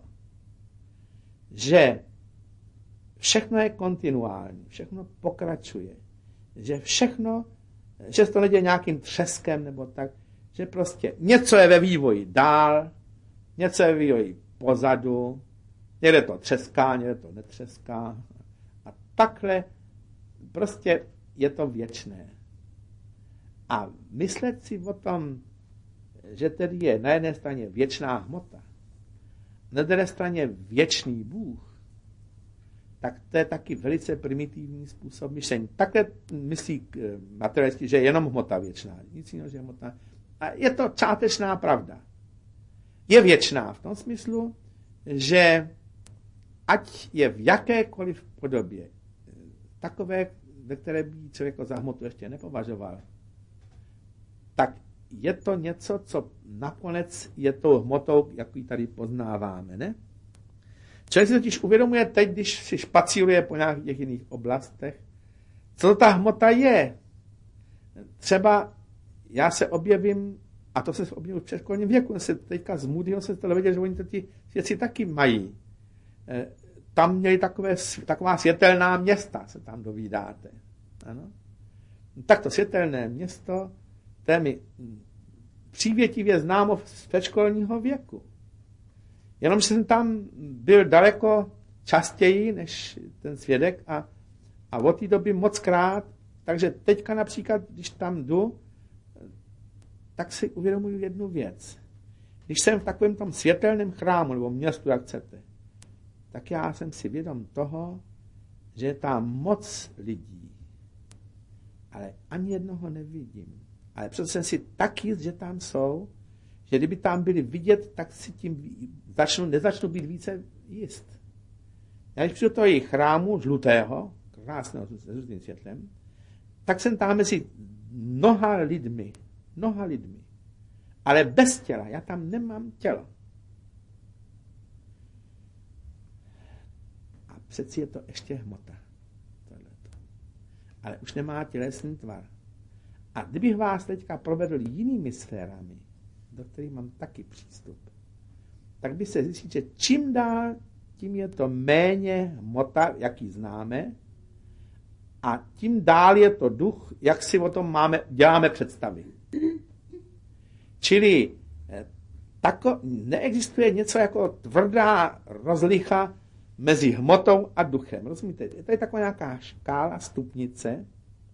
Že všechno je kontinuální, všechno pokračuje. Že všechno, že se to neděje nějakým třeskem nebo tak, že prostě něco je ve vývoji dál, něco je ve vývoji pozadu, někde to třeská, někde to netřeská. A takhle prostě je to věčné. A myslet si o tom, že tedy je na jedné straně věčná hmota, na druhé straně věčný Bůh, tak to je taky velice primitivní způsob myšlení. Takhle myslí materialisti, že je jenom hmota věčná. Nic jiného, že je hmota. A je to čátečná pravda. Je věčná v tom smyslu, že ať je v jakékoliv podobě takové, ve které by člověk za hmotu ještě nepovažoval, tak je to něco, co nakonec je tou hmotou, jak ji tady poznáváme, ne? Člověk si totiž uvědomuje teď, když si špacíruje po nějakých těch jiných oblastech, co ta hmota je. Třeba já se objevím, a to se objevil v předškolním věku, se teďka z Moodyho se to věděl, že oni to ty věci taky mají. Tam měli takové, taková světelná města, se tam dovídáte. Ano? Tak to světelné město, to je mi přívětivě známo z předškolního věku. Jenom jsem tam byl daleko častěji než ten svědek a, a od té doby moc krát, takže teďka například, když tam jdu, tak si uvědomuji jednu věc. Když jsem v takovém tom světelném chrámu, nebo městu, jak chcete, tak já jsem si vědom toho, že je tam moc lidí, ale ani jednoho nevidím. Ale přesto jsem si tak jist, že tam jsou, že kdyby tam byli vidět, tak si tím začnu, nezačnu být více jist. Já když přijdu do toho jejich chrámu, žlutého, krásného, s žlutým světlem, tak jsem tam mezi mnoha lidmi, mnoha lidmi, ale bez těla, já tam nemám tělo. A přeci je to ještě hmota. Tohleto. Ale už nemá tělesný tvar. A kdybych vás teďka provedl jinými sférami, do kterých mám taky přístup, tak by se zjistil, že čím dál, tím je to méně hmota, jaký známe, a tím dál je to duch, jak si o tom máme, děláme představy. Čili tako, neexistuje něco jako tvrdá rozlicha mezi hmotou a duchem. Rozumíte? To je taková nějaká škála, stupnice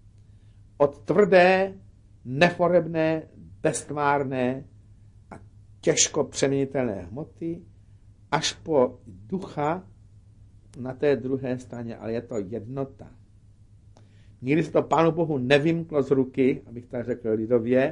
od tvrdé, neforebné, beztvárné a těžko přeměnitelné hmoty až po ducha na té druhé straně, ale je to jednota. Nikdy se to Pánu Bohu nevymklo z ruky, abych tak řekl lidově,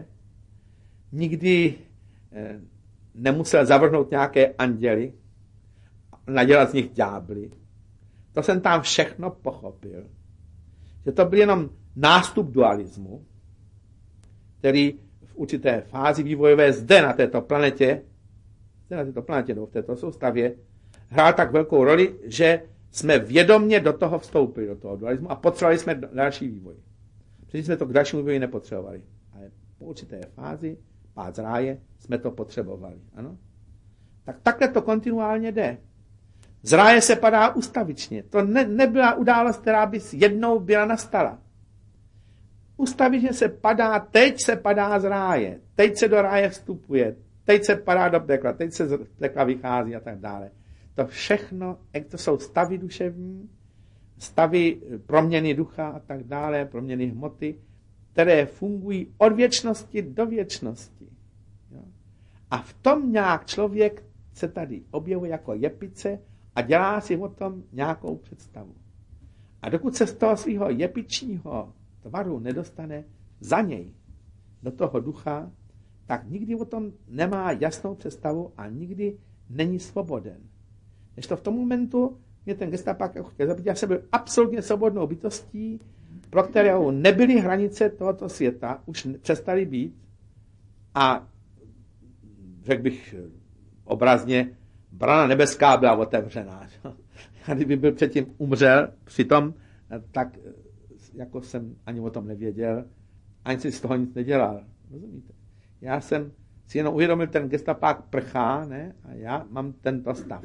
nikdy eh, nemusel zavrhnout nějaké anděly, nadělat z nich ďábly. To jsem tam všechno pochopil. Že to byl jenom nástup dualismu, který v určité fázi vývojové zde na této planetě, zde na této planetě, nebo v této soustavě, hrál tak velkou roli, že jsme vědomně do toho vstoupili, do toho dualismu a potřebovali jsme další vývoj. Předtím jsme to k dalšímu vývoji nepotřebovali. Ale po určité fázi, pád z ráje, jsme to potřebovali. Ano? Tak takhle to kontinuálně jde. Z ráje se padá ustavičně. To ne, nebyla událost, která by jednou byla nastala. Ustavičně se padá, teď se padá z ráje, teď se do ráje vstupuje, teď se padá do pekla, teď se z pekla vychází a tak dále. To všechno, to jsou stavy duševní, stavy proměny ducha a tak dále, proměny hmoty, které fungují od věčnosti do věčnosti. Jo? A v tom nějak člověk se tady objevuje jako jepice a dělá si o tom nějakou představu. A dokud se z toho svého jepičního tvaru nedostane za něj do toho ducha, tak nikdy o tom nemá jasnou představu a nikdy není svoboden. Než to v tom momentu mě ten gestapák chtěl zabít, já jsem byl absolutně svobodnou bytostí, pro kterou nebyly hranice tohoto světa, už přestaly být a řekl bych obrazně, brana nebeská byla otevřená. A kdyby byl předtím umřel přitom, tak jako jsem ani o tom nevěděl, ani si z toho nic nedělal. Rozumíte? Já jsem si jenom uvědomil, ten gestapák prchá, ne? A já mám tento stav.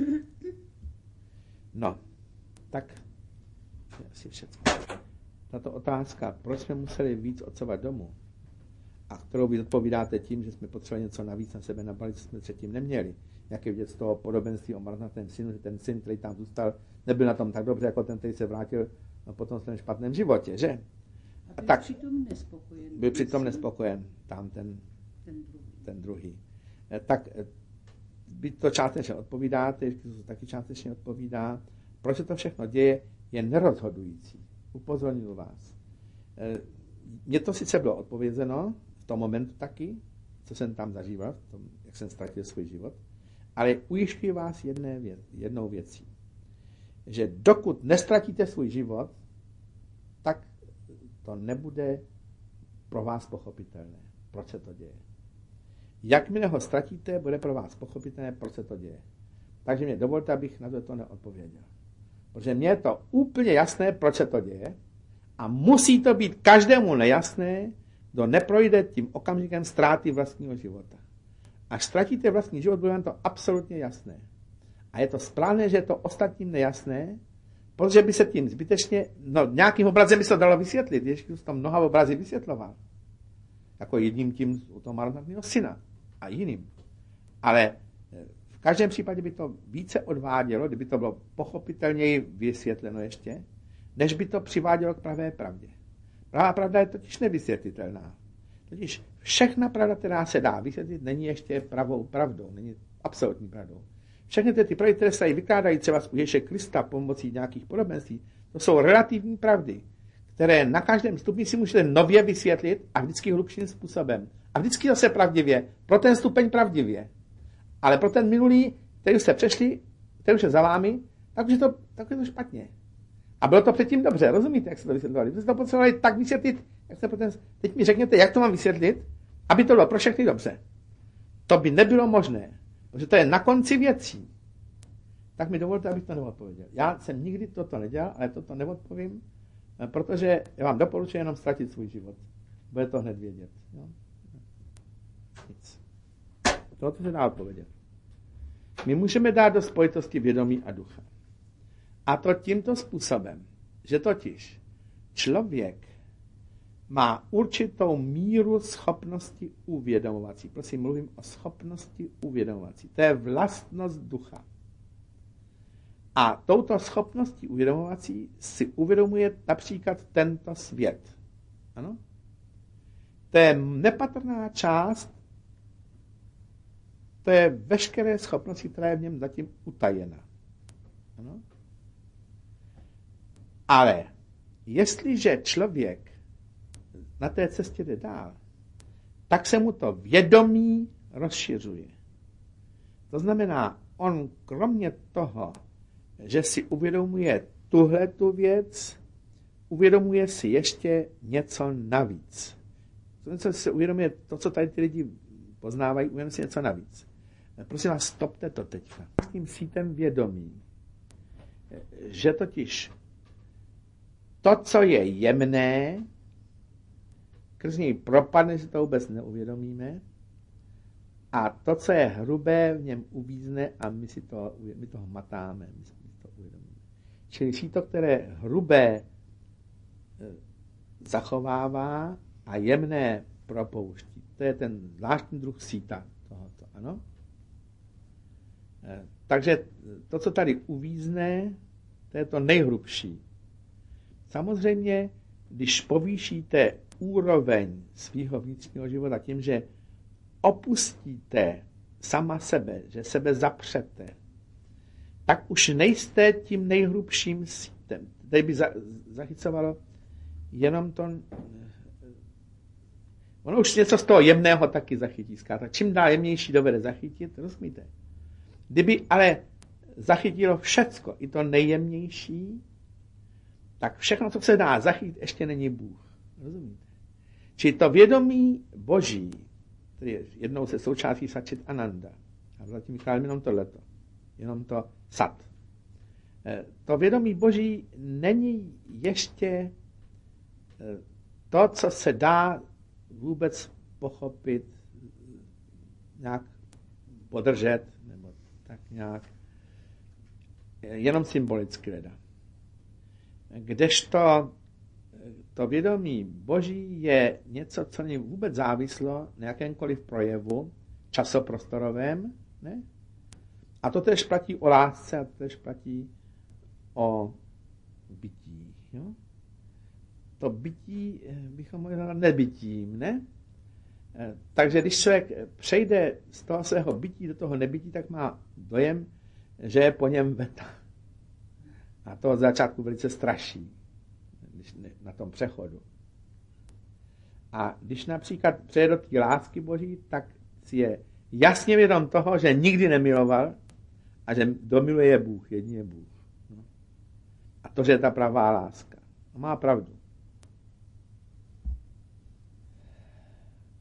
No, tak asi všechno. Tato otázka, proč jsme museli víc odsouvat domů, a kterou vy odpovídáte tím, že jsme potřebovali něco navíc na sebe nabalit, co jsme předtím neměli. Jak je vidět z toho podobenství o marnatém synu, že ten syn, který tam zůstal, nebyl na tom tak dobře, jako ten, který se vrátil po tom svém špatném životě, že? A byl tak, přitom nespokojen. Byl přitom nespokojen, tam ten, ten druhý. Ten druhý. Tak vy to částečně odpovídáte, ještě to taky částečně odpovídá. Proč se to všechno děje, je nerozhodující. Upozornil vás. Mně to sice bylo odpovězeno, v tom momentu taky, co jsem tam zažíval, v tom, jak jsem ztratil svůj život, ale ujišťuji vás jedné věc, jednou věcí, že dokud nestratíte svůj život, tak to nebude pro vás pochopitelné, proč se to děje. Jakmile ho ztratíte, bude pro vás pochopitelné, proč se to děje. Takže mě dovolte, abych na to neodpověděl. Protože mně je to úplně jasné, proč se to děje a musí to být každému nejasné, kdo neprojde tím okamžikem ztráty vlastního života. Až ztratíte vlastní život, bude vám to absolutně jasné. A je to správné, že je to ostatním nejasné, protože by se tím zbytečně, no nějakým obrazem by se to dalo vysvětlit, ještě to mnoha obrazy vysvětloval. Jako jedním tím u toho marnotného syna a jiným. Ale v každém případě by to více odvádělo, kdyby to bylo pochopitelněji vysvětleno ještě, než by to přivádělo k pravé pravdě. Pravá pravda je totiž nevysvětlitelná. Totiž všechna pravda, která se dá vysvětlit, není ještě pravou pravdou, není absolutní pravdou. Všechny ty, ty pravdy, které se tady vykládají třeba z Ježíše Krista pomocí nějakých podobenství, to jsou relativní pravdy, které na každém stupni si můžete nově vysvětlit a vždycky hlubším způsobem. A vždycky zase pravdivě, pro ten stupeň pravdivě. Ale pro ten minulý, který už jste přešli, který už je za vámi, tak už je to, tak je to špatně. A bylo to předtím dobře, rozumíte, jak se to vysvětlovali? Vy jste to potřebovali tak vysvětlit, jak se potom... Teď mi řekněte, jak to mám vysvětlit, aby to bylo pro všechny dobře. To by nebylo možné, protože to je na konci věcí. Tak mi dovolte, abych to neodpověděl. Já jsem nikdy toto nedělal, ale toto neodpovím, protože já vám doporučuji jenom ztratit svůj život. Bude to hned vědět. Jo? Nic. Toto se dá odpovědět. My můžeme dát do spojitosti vědomí a ducha. A to tímto způsobem, že totiž člověk má určitou míru schopnosti uvědomovací. Prosím, mluvím o schopnosti uvědomovací. To je vlastnost ducha. A touto schopností uvědomovací si uvědomuje například tento svět. Ano? To je nepatrná část, to je veškeré schopnosti, která je v něm zatím utajena. Ano? Ale jestliže člověk na té cestě jde dál, tak se mu to vědomí rozšiřuje. To znamená, on kromě toho, že si uvědomuje tuhletu věc, uvědomuje si ještě něco navíc. To, co si uvědomuje, to, co tady ty lidi poznávají, uvědomuje si něco navíc. Prosím vás, stopte to teďka. S tím sítem vědomí, že totiž to, co je jemné, skrz něj propadne, že to vůbec neuvědomíme, a to, co je hrubé, v něm uvízne a my si to, my toho matáme, my si to uvědomíme. Čili síto, které hrubé zachovává a jemné propouští. To je ten zvláštní druh síta tohoto, ano? Takže to, co tady uvízne, to je to nejhrubší. Samozřejmě, když povýšíte úroveň svého vnitřního života tím, že opustíte sama sebe, že sebe zapřete, tak už nejste tím nejhrubším sítem. Tady by zachycovalo jenom to... Ono už něco z toho jemného taky zachytí. Tak čím dál jemnější dovede zachytit, rozumíte? Kdyby ale zachytilo všecko, i to nejjemnější, tak všechno, co se dá zachytit, ještě není Bůh. Rozumíte? Čili to vědomí Boží, který je jednou se součástí Satčit Ananda, a zatím chválím jenom tohleto, jenom to sat. To vědomí Boží není ještě to, co se dá vůbec pochopit, nějak podržet, nebo tak nějak, jenom symbolicky leda. Kdežto to vědomí Boží je něco, co není vůbec závislo na jakémkoliv projevu časoprostorovém, ne? A to tež platí o lásce a to tež platí o bytí. Jo? To bytí bychom mohli nazvat nebytím, ne? Takže když člověk přejde z toho svého bytí do toho nebytí, tak má dojem, že je po něm veta. A to od začátku velice straší, když na tom přechodu. A když například přejde do té lásky Boží, tak si je jasně vědom toho, že nikdy nemiloval a že domiluje je Bůh, jedině Bůh. A to, že je ta pravá láska. A má pravdu.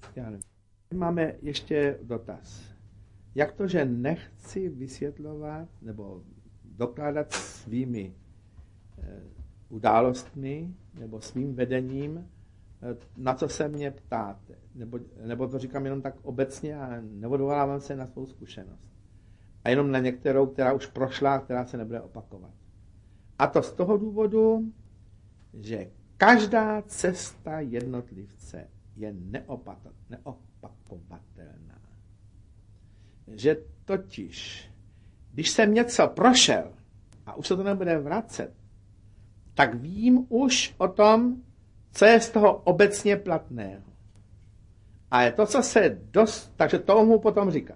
Já nevím. Máme ještě dotaz. Jak to, že nechci vysvětlovat nebo dokládat svými e, událostmi nebo svým vedením, e, na co se mě ptáte? Nebo, nebo to říkám jenom tak obecně a neodvolávám se na svou zkušenost. A jenom na některou, která už prošla, která se nebude opakovat. A to z toho důvodu, že každá cesta jednotlivce je neopakovatelná. Že totiž, když jsem něco prošel a už se to nebude vracet, tak vím už o tom, co je z toho obecně platného. A je to, co se dost, takže to mohu potom říkat.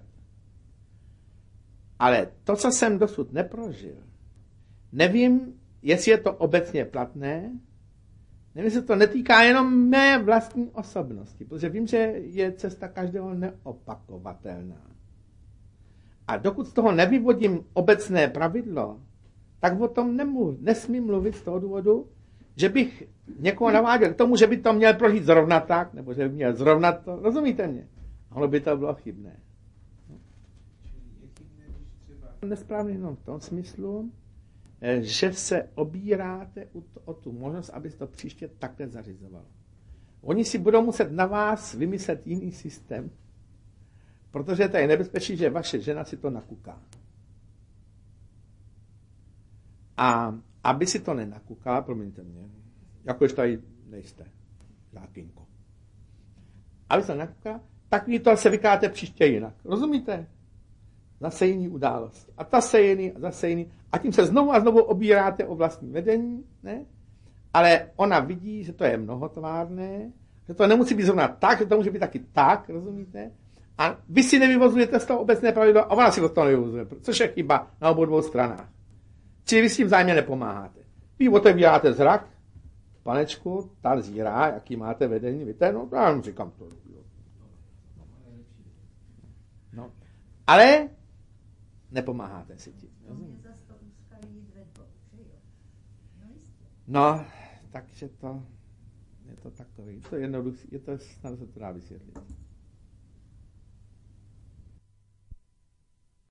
Ale to, co jsem dosud neprožil, nevím, jestli je to obecně platné, nevím, jestli to netýká jenom mé vlastní osobnosti, protože vím, že je cesta každého neopakovatelná. A dokud z toho nevyvodím obecné pravidlo, tak o tom nemluv, nesmím mluvit z toho důvodu, že bych někoho naváděl k tomu, že by to měl prožít zrovna tak, nebo že by měl zrovna to, rozumíte mě? Ono by to bylo chybné. Nesprávně jenom v tom smyslu, že se obíráte o tu možnost, aby se to příště takhle zařizovalo. Oni si budou muset na vás vymyslet jiný systém, protože to je nebezpečí, že vaše žena si to nakuká. A aby si to nenakukala, promiňte mě, jakož tady nejste, zákynko. Aby se to nenakukala, tak vy to se vykáte příště jinak. Rozumíte? Zase jiný událost. A ta se jiný, a zase jiný. A tím se znovu a znovu obíráte o vlastní vedení, ne? Ale ona vidí, že to je mnohotvárné, že to nemusí být zrovna tak, že to může být taky tak, rozumíte? A vy si nevyvozujete z toho obecné pravidlo a ona si to z toho nevyvozuje, což je chyba na obou dvou stranách. Čili vy s tím vzájemně nepomáháte. Vy otevíráte zrak, panečku, ta zírá, jaký máte vedení, víte, no já vám říkám to. No. Ale nepomáháte si tím. No, takže to je to takový, to je jednoduché, je to snad se to dá vysvětlit.